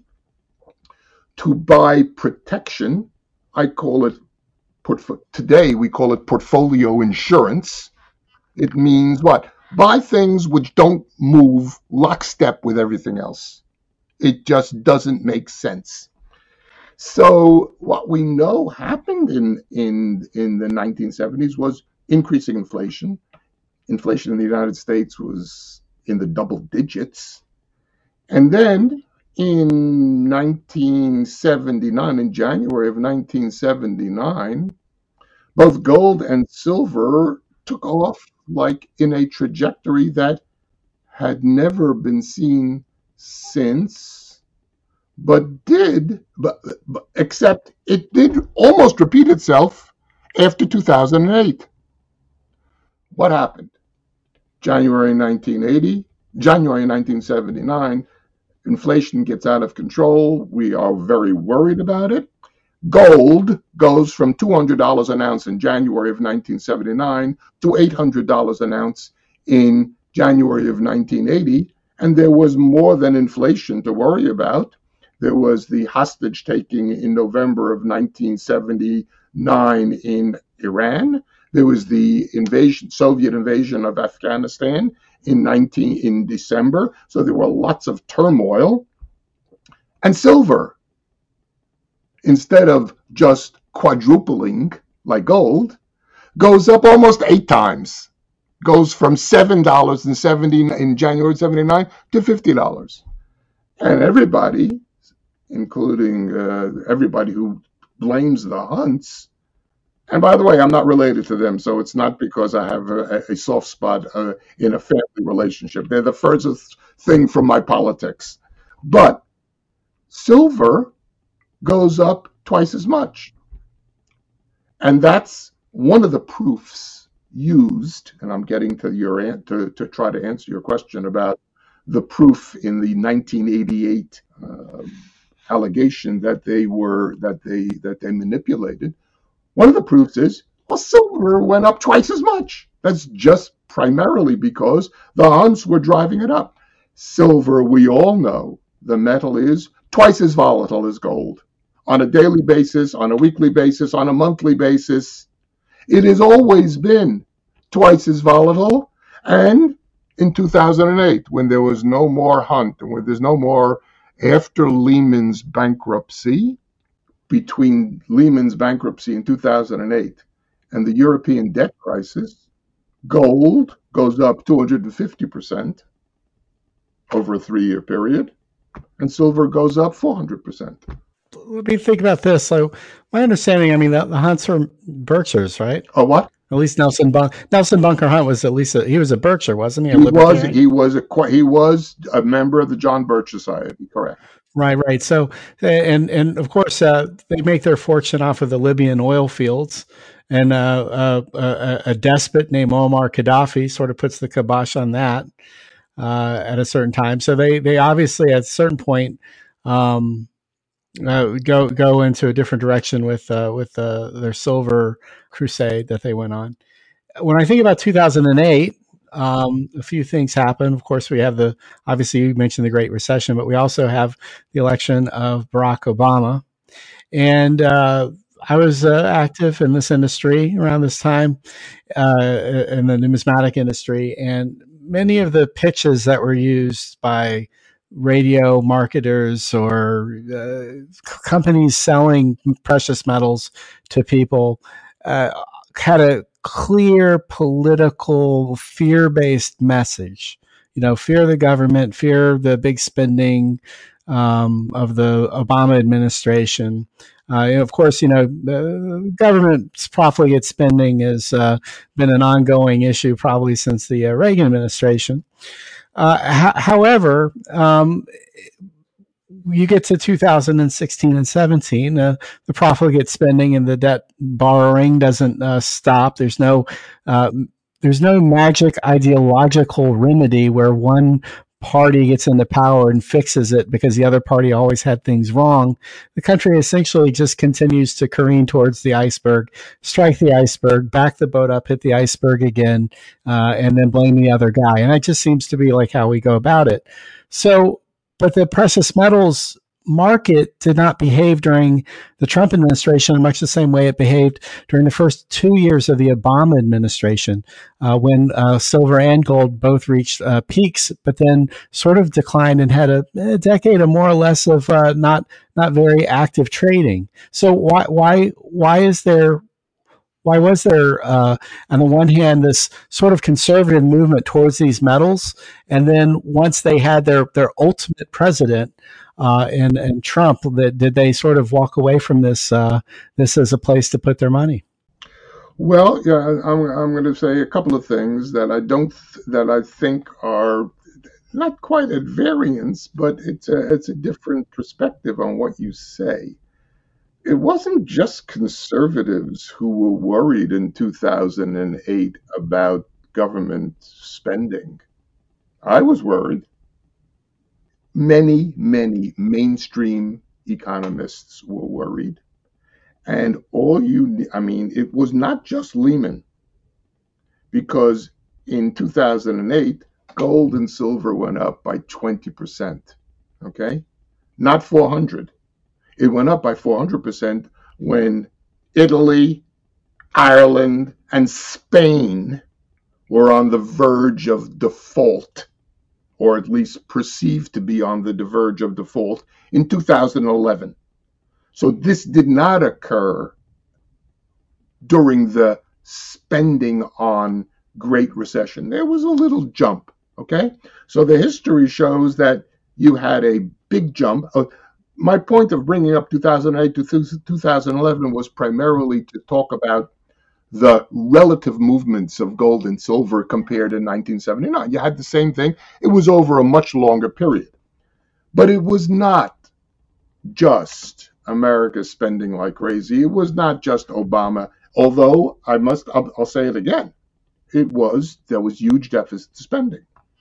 to buy protection. I call it, today we call it portfolio insurance. It means what? Buy things which don't move lockstep with everything else. It just doesn't make sense. So what we know happened in, in, in the nineteen seventies was increasing inflation. Inflation in the United States was in the double digits. And then in nineteen seventy-nine, in January of nineteen seventy-nine, both gold and silver took off like in a trajectory that had never been seen since, but did, but, but except it did almost repeat itself after two thousand eight. What happened? January nineteen eighty, January nineteen seventy-nine, inflation gets out of control. We are very worried about it. Gold goes from two hundred dollars an ounce in January of nineteen seventy-nine to eight hundred dollars an ounce in January of nineteen eighty. And there was more than inflation to worry about. There was the hostage taking in November of nineteen seventy-nine in Iran. There was the invasion, Soviet invasion of Afghanistan in nineteen in December. So there were lots of turmoil. And silver, instead of just quadrupling like gold, goes up almost eight times. Goes from seven dollars and seventy in January seventy-nine to fifty dollars. And everybody, including uh, everybody who blames the Hunts, and by the way, I'm not related to them, so it's not because I have a, a soft spot uh, in a family relationship. They're the furthest thing from my politics. But silver goes up twice as much. And that's one of the proofs used, and I'm getting to your to, to try to answer your question about the proof in the nineteen eighty-eight uh, allegation that they were that they that they manipulated. One of the proofs is, well, silver went up twice as much. That's just primarily because the hunts were driving it up. Silver, we all know, the metal is twice as volatile as gold. On a daily basis, on a weekly basis, on a monthly basis, it has always been twice as volatile. And in two thousand eight, when there was no more hunt, and when there's no more after Lehman's bankruptcy, between Lehman's bankruptcy in two thousand eight and the European debt crisis, gold goes up two hundred fifty percent over a three-year period, and silver goes up four hundred percent. Let me think about this. So, my understanding, I mean, the, the Hunts are Berkshires, right? Oh, what? At least Nelson Bun- Nelson Bunker Hunt was at least a, he was a Berkshire, wasn't he? A he was he was a he was a member of the John Birch Society, correct? Right, right. So, and and of course, uh, they make their fortune off of the Libyan oil fields, and uh, uh, a, a despot named Muammar Gaddafi sort of puts the kibosh on that uh, at a certain time. So they they obviously at a certain point. Um, Uh, go go into a different direction with uh, with uh, their silver crusade that they went on. When I think about two thousand eight, um, a few things happen. Of course, we have the obviously you mentioned the Great Recession, but we also have the election of Barack Obama. And uh, I was uh, active in this industry around this time, uh, in the numismatic industry, and many of the pitches that were used by radio marketers or uh, companies selling precious metals to people uh, had a clear political fear-based message. You know, fear the government, fear the big spending um, of the Obama administration. Uh, and of course, you know, the government's profligate spending has uh, been an ongoing issue probably since the uh, Reagan administration. Uh, h- however, um, you get to two thousand sixteen and seventeen, uh, the profligate spending and the debt borrowing doesn't uh, stop. There's no, uh, there's no magic ideological remedy where one party gets into power and fixes it because the other party always had things wrong. The country essentially just continues to careen towards the iceberg, strike the iceberg, back the boat up, hit the iceberg again, uh, and then blame the other guy. And that just seems to be like how we go about it. So, but the precious metals market did not behave during the Trump administration in much the same way it behaved during the first two years of the Obama administration, uh, when uh, silver and gold both reached uh, peaks, but then sort of declined and had a, a decade or more or less of uh, not not very active trading. So why why why is there why was there, uh, on the one hand, this sort of conservative movement towards these metals, and then once they had their their ultimate president uh, in, in Trump, that did they sort of walk away from this uh, this as a place to put their money? Well, yeah, I'm I'm going to say a couple of things that I don't that I think are not quite at variance, but it's a it's a different perspective on what you say. It wasn't just conservatives who were worried in two thousand eight about government spending. I was worried. Many, many mainstream economists were worried. And all you, I mean, it was not just Lehman, because in two thousand eight, gold and silver went up by twenty percent, okay? Not four hundred. It went up by four hundred percent when Italy, Ireland, and Spain were on the verge of default, or at least perceived to be on the verge of default in two thousand eleven. So this did not occur during the spending on Great Recession. There was a little jump, okay? So the history shows that you had a big jump. Uh, My point of bringing up two thousand eight to two thousand eleven was primarily to talk about the relative movements of gold and silver compared to nineteen seventy-nine. You had the same thing. It was over a much longer period. But it was not just America spending like crazy. It was not just Obama, although I must, I'll, I'll say it again. It was, there was huge deficit spending.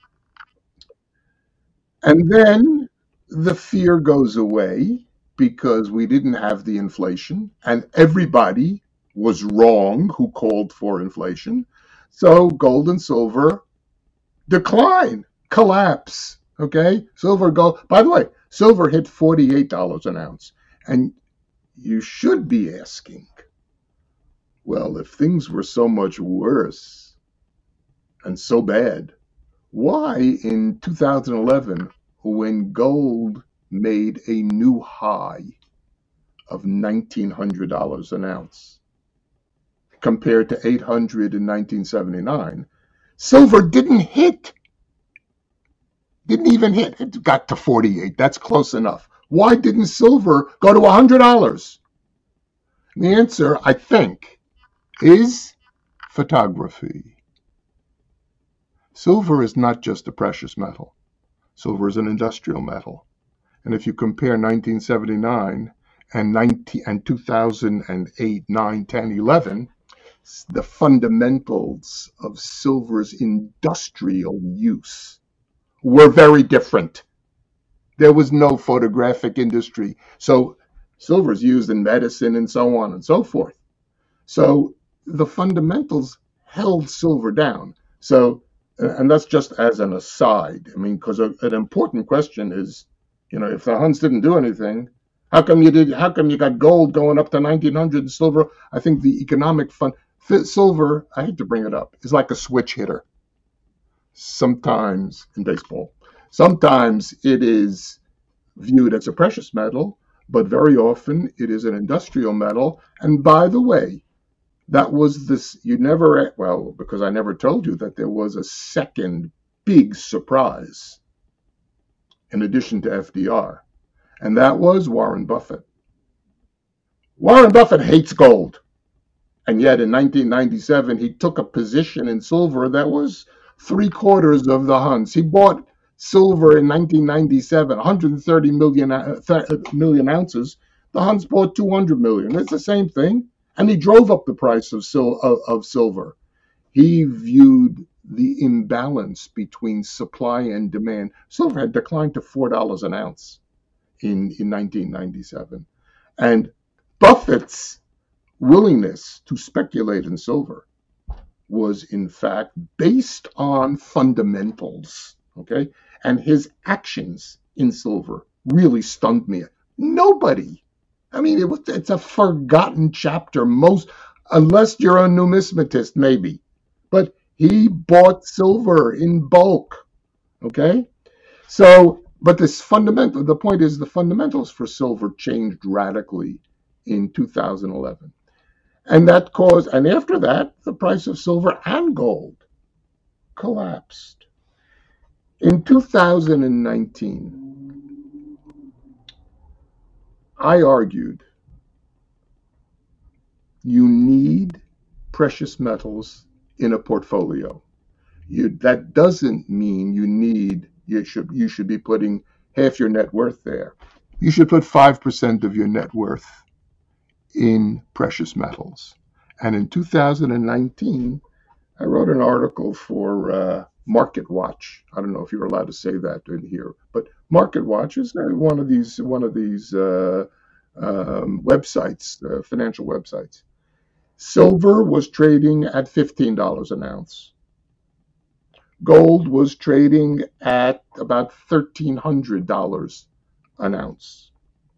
And then the fear goes away because we didn't have the inflation, and everybody was wrong, who called for inflation. So gold and silver decline, collapse. Okay, silver go. By the way, silver hit forty-eight dollars an ounce, and you should be asking, well, if things were so much worse and so bad, why in two thousand eleven, when gold made a new high of nineteen hundred dollars an ounce compared to eight hundred dollars in nineteen seventy-nine, silver didn't hit? Didn't even hit. It got to forty-eight. That's close enough. Why didn't silver go to one hundred dollars? The answer, I think, is photography. Silver is not just a precious metal. Silver is an industrial metal. And if you compare nineteen seventy-nine and nineteen and two thousand eight, nine, ten, eleven, the fundamentals of silver's industrial use were very different. There was no photographic industry. So silver is used in medicine and so on and so forth. So the fundamentals held silver down. So, and that's just as an aside. I mean, because an important question is, you know, if the Huns didn't do anything, how come you did? How come you got gold going up to nineteen hundred and silver? I think the economic fund, silver, I hate to bring it up, is like a switch hitter. Sometimes in baseball, sometimes it is viewed as a precious metal, but very often it is an industrial metal. And by the way, that was this, you never, well, because I never told you that there was a second big surprise in addition to F D R, and that was Warren Buffett. Warren Buffett hates gold, and yet in nineteen ninety-seven, he took a position in silver that was three quarters of the Huns. He bought silver in nineteen ninety-seven, one hundred thirty million, uh, million ounces. The Huns bought two hundred million. It's the same thing. And he drove up the price of, sil- of, of silver. He viewed the imbalance between supply and demand. Silver had declined to four dollars an ounce in, in nineteen ninety-seven. And Buffett's willingness to speculate in silver was, in fact, based on fundamentals, okay? And his actions in silver really stunned me. Nobody, I mean, it was, it's a forgotten chapter, most, unless you're a numismatist, maybe. But he bought silver in bulk, okay? So, but this fundamental, the point is the fundamentals for silver changed radically in two thousand eleven. And that caused, and after that, the price of silver and gold collapsed. In two thousand nineteen, I argued you need precious metals in a portfolio. You, that doesn't mean you need, you should, you should be putting half your net worth there. You should put five percent of your net worth in precious metals. And in two thousand nineteen, I wrote an article for uh, MarketWatch. I don't know if you're allowed to say that in here, but MarketWatch is one of these one of these uh, um, websites, uh, financial websites. Silver was trading at fifteen dollars an ounce. Gold was trading at about thirteen hundred dollars an ounce.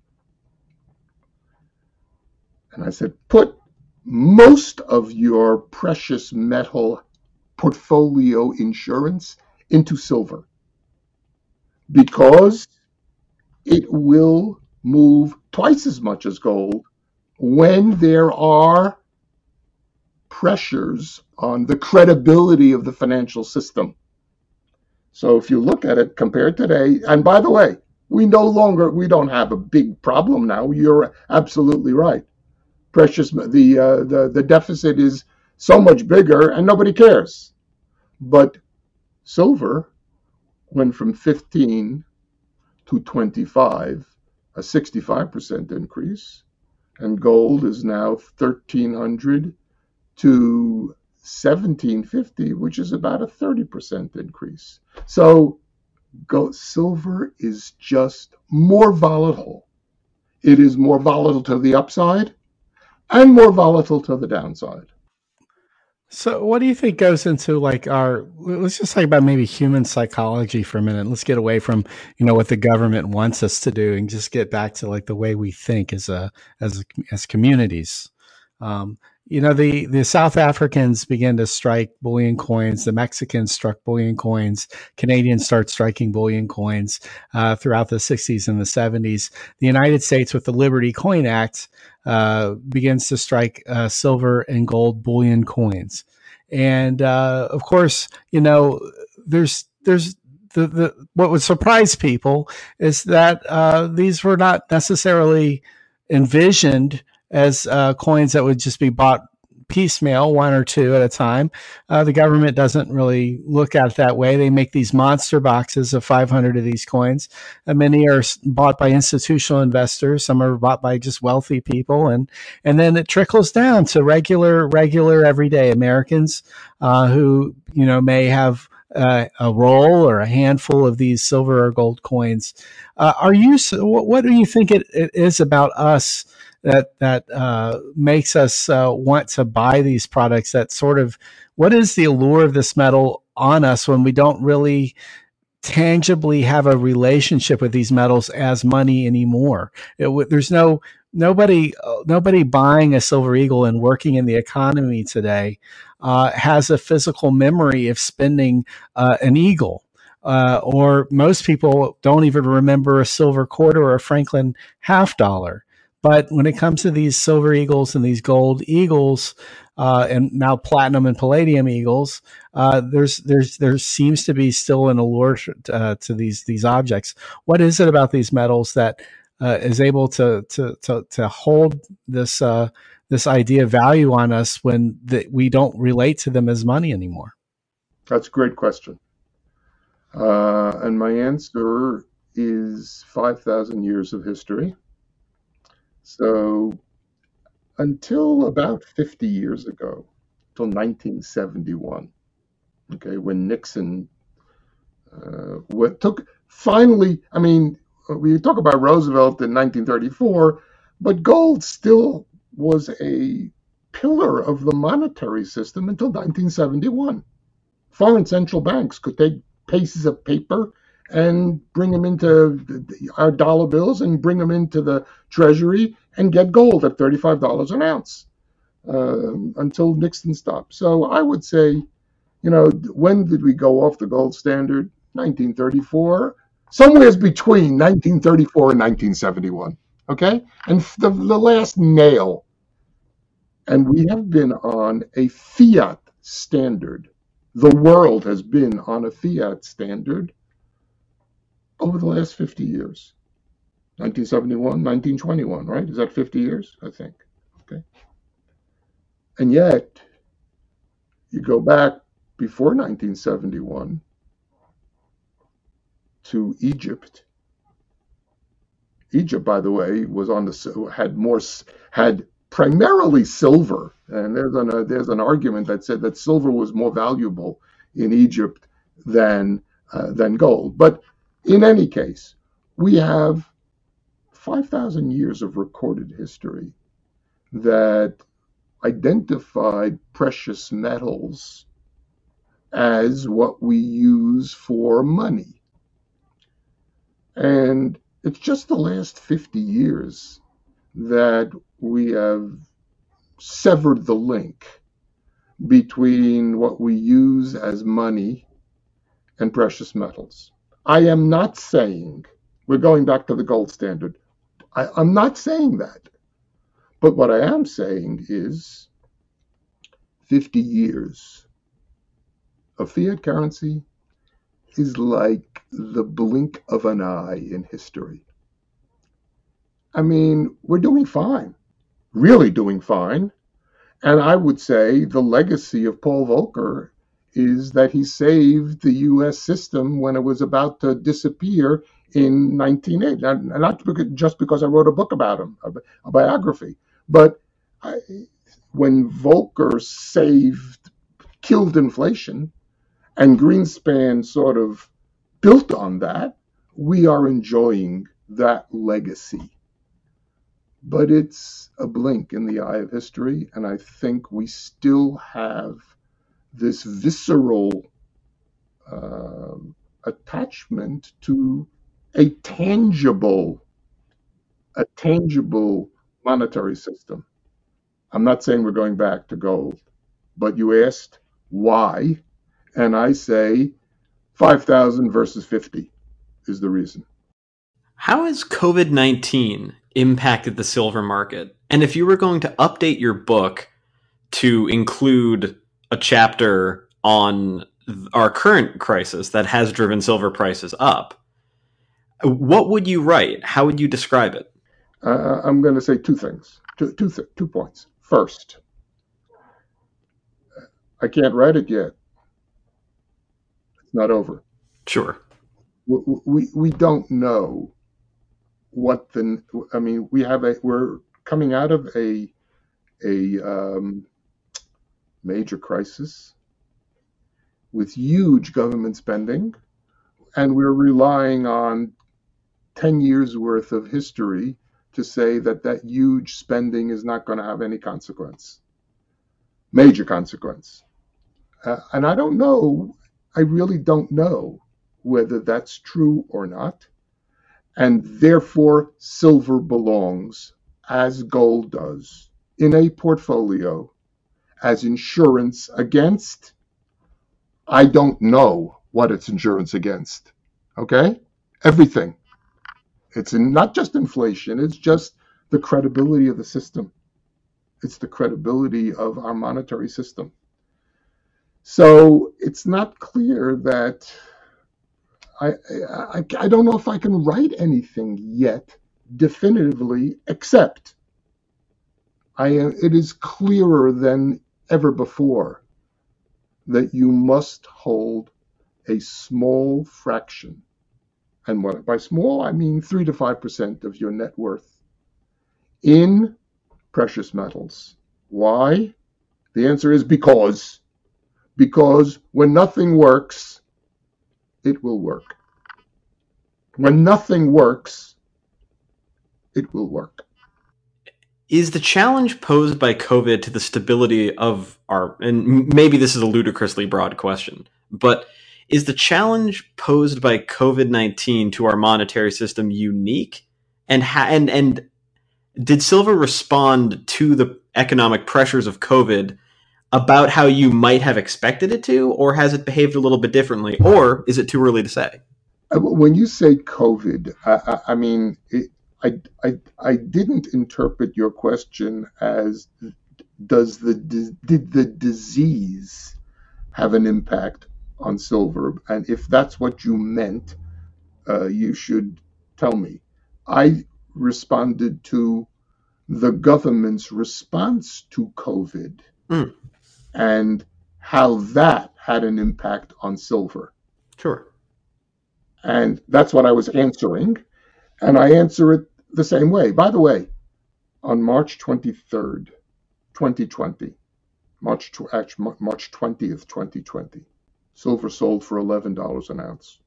And I said, put most of your precious metal portfolio insurance into silver, because it will move twice as much as gold when there are pressures on the credibility of the financial system. So if you look at it compared today, and by the way, we no longer, we don't have a big problem now. You're absolutely right. Precious, the, uh, the, the deficit is so much bigger and nobody cares. But silver went from fifteen to twenty-five, a sixty-five percent increase. And gold is now thirteen hundred to seventeen fifty, which is about a thirty percent increase. So gold, silver is just more volatile. It is more volatile to the upside and more volatile to the downside. So, what do you think goes into like our? Let's just talk about maybe human psychology for a minute. Let's get away from you know what the government wants us to do and just get back to like the way we think as a as a, as communities. Um, you know, the the South Africans began to strike bullion coins. The Mexicans struck bullion coins. Canadians start striking bullion coins uh, throughout the sixties and the seventies. The United States, with the Liberty Coin Act, uh, begins to strike uh, silver and gold bullion coins. And uh, of course, you know, there's there's the, the what would surprise people is that uh, these were not necessarily envisioned as uh, coins that would just be bought piecemeal, one or two at a time. Uh, the government doesn't really look at it that way. They make these monster boxes of five hundred of these coins. And many are bought by institutional investors. Some are bought by just wealthy people. And, and then it trickles down to regular, regular, everyday Americans uh, who, you know, may have uh, a roll or a handful of these silver or gold coins. Uh, are you, what, what do you think it, it is about us that that uh, makes us uh, want to buy these products? That sort of, what is the allure of this metal on us when we don't really tangibly have a relationship with these metals as money anymore? It, there's no nobody uh, nobody buying a silver eagle and working in the economy today uh, has a physical memory of spending uh, an eagle. Uh, or most people don't even remember a silver quarter or a Franklin half dollar. But when it comes to these silver eagles and these gold eagles, uh, and now platinum and palladium eagles, uh, there's there's there seems to be still an allure uh, to these these objects. What is it about these metals that uh, is able to to to, to hold this uh, this idea of value on us when the, we don't relate to them as money anymore? That's a great question. Uh, and my answer is five thousand years of history. So until about fifty years ago, till nineteen seventy-one, okay, when Nixon uh, what took finally, I mean, we talk about Roosevelt in nineteen thirty-four, but gold still was a pillar of the monetary system until nineteen seventy-one. Foreign central banks could take pieces of paper and bring them into our dollar bills and bring them into the treasury and get gold at thirty-five dollars an ounce uh, until Nixon stopped. So I would say, you know, when did we go off the gold standard? nineteen thirty-four, somewhere between nineteen thirty-four and nineteen seventy-one. Okay? And the, the last nail, and we have been on a fiat standard. The world has been on a fiat standard over the last fifty years. nineteen seventy-one, nineteen twenty-one, right? Is that fifty years? I think. Okay. And yet, you go back before nineteen seventy-one to Egypt. Egypt, by the way, was on the had more had primarily silver, and there's an uh, there's an argument that said that silver was more valuable in Egypt than uh, than gold. But in any case, we have five thousand years of recorded history that identified precious metals as what we use for money. And it's just the last fifty years that we have severed the link between what we use as money and precious metals. I am not saying, we're going back to the gold standard, I, I'm not saying that. But what I am saying is fifty years of fiat currency is like the blink of an eye in history. I mean, we're doing fine, really doing fine. And I would say the legacy of Paul Volcker is that he saved the U S system when it was about to disappear in nineteen eighty. Not, not just because I wrote a book about him, a, a biography, but I, when Volcker saved, killed inflation, and Greenspan sort of built on that, we are enjoying that legacy. but it's a blink in the eye of history. And I think we still have this visceral uh, attachment to a tangible, a tangible monetary system. I'm not saying we're going back to gold, but you asked why, and I say five thousand versus fifty is the reason. How has COVID nineteen impacted the silver market? And if you were going to update your book to include a chapter on our current crisis that has driven silver prices up, what would you write? How would you describe it? Uh, I'm going to say two things, two, two, th- two points. First, I can't write it yet. It's not over. Sure. We, we, we don't know what the, I mean, we have a, we're coming out of a, a um, major crisis with huge government spending, and we're relying on ten years worth of history to say that that huge spending is not going to have any consequence, major consequence. Uh, and I don't know, I really don't know whether that's true or not. And therefore, silver belongs, as gold does, in a portfolio as insurance against, I don't know what it's insurance against. Okay? Everything. It's not just inflation, it's just the credibility of the system. It's the credibility of our monetary system. So it's not clear that I, I, I don't know if I can write anything yet definitively, except I am, it is clearer than ever before that you must hold a small fraction. And what by small, I mean three to five percent of your net worth in precious metals. Why? The answer is because. Because when nothing works, it will work. When nothing works, it will work. Is the challenge posed by COVID to the stability of our, and maybe this is a ludicrously broad question, but is the challenge posed by COVID nineteen to our monetary system unique? And ha- and and did silver respond to the economic pressures of COVID about how you might have expected it to, or has it behaved a little bit differently, or is it too early to say? When you say COVID, I, I, I mean, it, I, I, I didn't interpret your question as does the did the disease have an impact on silver? And if that's what you meant, uh, you should tell me. I responded to the government's response to COVID Mm, and how that had an impact on silver. sure. And that's what I was answering. And I answer it the same way. By the way, on March twenty-third, twenty twenty, March, actually, March twentieth, twenty twenty, silver sold for eleven dollars an ounce.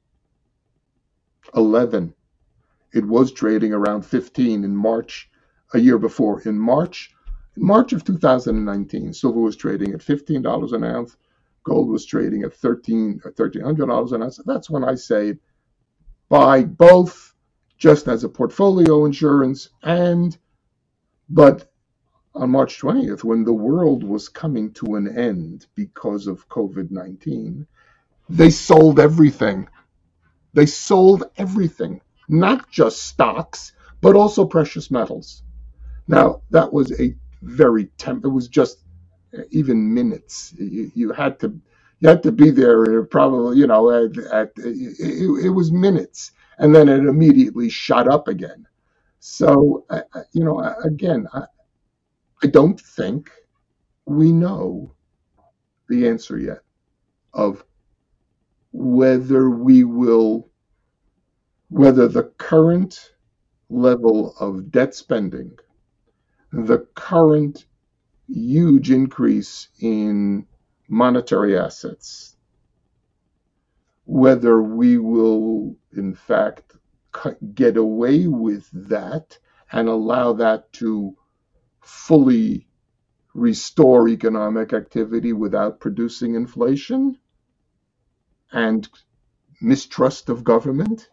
eleven. It was trading around fifteen in March, a year before. In March, in March of two thousand nineteen, silver was trading at fifteen dollars an ounce. Gold was trading at thirteen hundred dollars an ounce. That's when I say buy both, just as a portfolio insurance. And but on March twentieth, when the world was coming to an end because of COVID nineteen, they sold everything. They sold everything, not just stocks, but also precious metals. Now, that was a very temp. It was just even minutes. You, you had to, you had to be there. Probably, you know, at, at it, it was minutes, and then it immediately shot up again. So, I, you know, again, I, I don't think we know the answer yet of whether we will, whether the current level of debt spending, the current huge increase in monetary assets, whether we will, in fact, get away with that and allow that to fully restore economic activity without producing inflation and mistrust of government,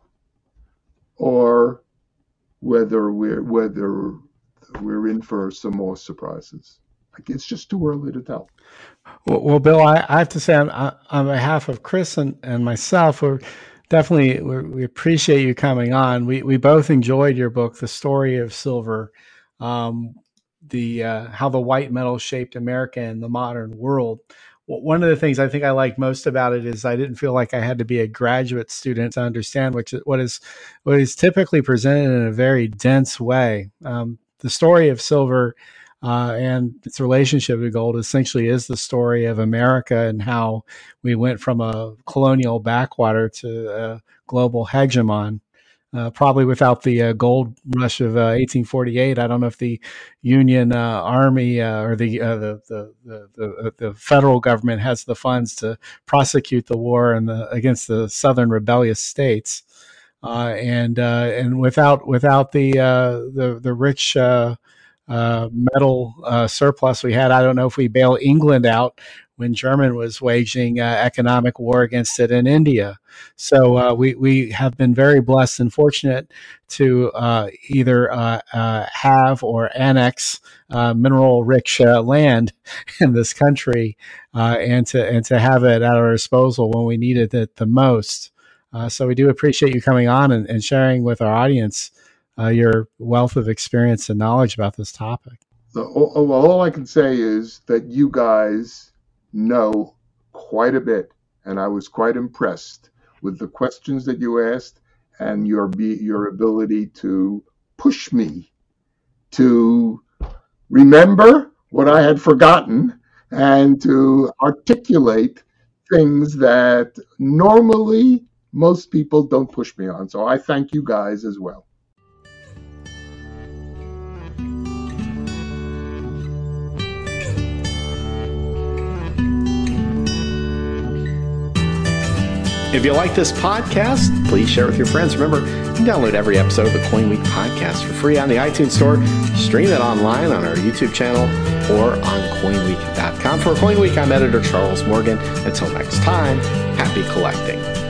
or whether we're whether we're in for some more surprises. It's just too early to tell. Well, well Bill, I, I have to say, on, on behalf of Chris and, and myself, we're definitely we're, we appreciate you coming on. We we both enjoyed your book, The Story of Silver, um, the uh, how the white metal shaped America and the modern world. Well, one of the things I think I liked most about it is I didn't feel like I had to be a graduate student to understand which what is what is typically presented in a very dense way. Um, the story of silver uh, and its relationship to gold essentially is the story of America and how we went from a colonial backwater to a global hegemon. Uh, probably without the uh, gold rush of uh, eighteen forty-eight, I don't know if the Union uh, Army uh, or the, uh, the, the the the the federal government has the funds to prosecute the war and the, against the Southern rebellious states. Uh, and uh, and without without the uh, the the rich uh, uh, metal uh, surplus we had, I don't know if we bail England out when German was waging uh, economic war against it in India. So uh, we we have been very blessed and fortunate to uh, either uh, uh, have or annex uh, mineral-rich uh, land in this country, uh, and to and to have it at our disposal when we needed it the most. Uh, so we do appreciate you coming on and, and sharing with our audience uh, your wealth of experience and knowledge about this topic. So, all, all I can say is that you guys know quite a bit, and I was quite impressed with the questions that you asked and your be, your ability to push me to remember what I had forgotten and to articulate things that normally most people don't push me on. So I thank you guys as well. If you like this podcast, please share it with your friends. Remember, you can download every episode of the Coin Week podcast for free on the iTunes Store. Stream it online on our YouTube channel or on coin week dot com. For Coin Week, I'm editor Charles Morgan. Until next time, happy collecting.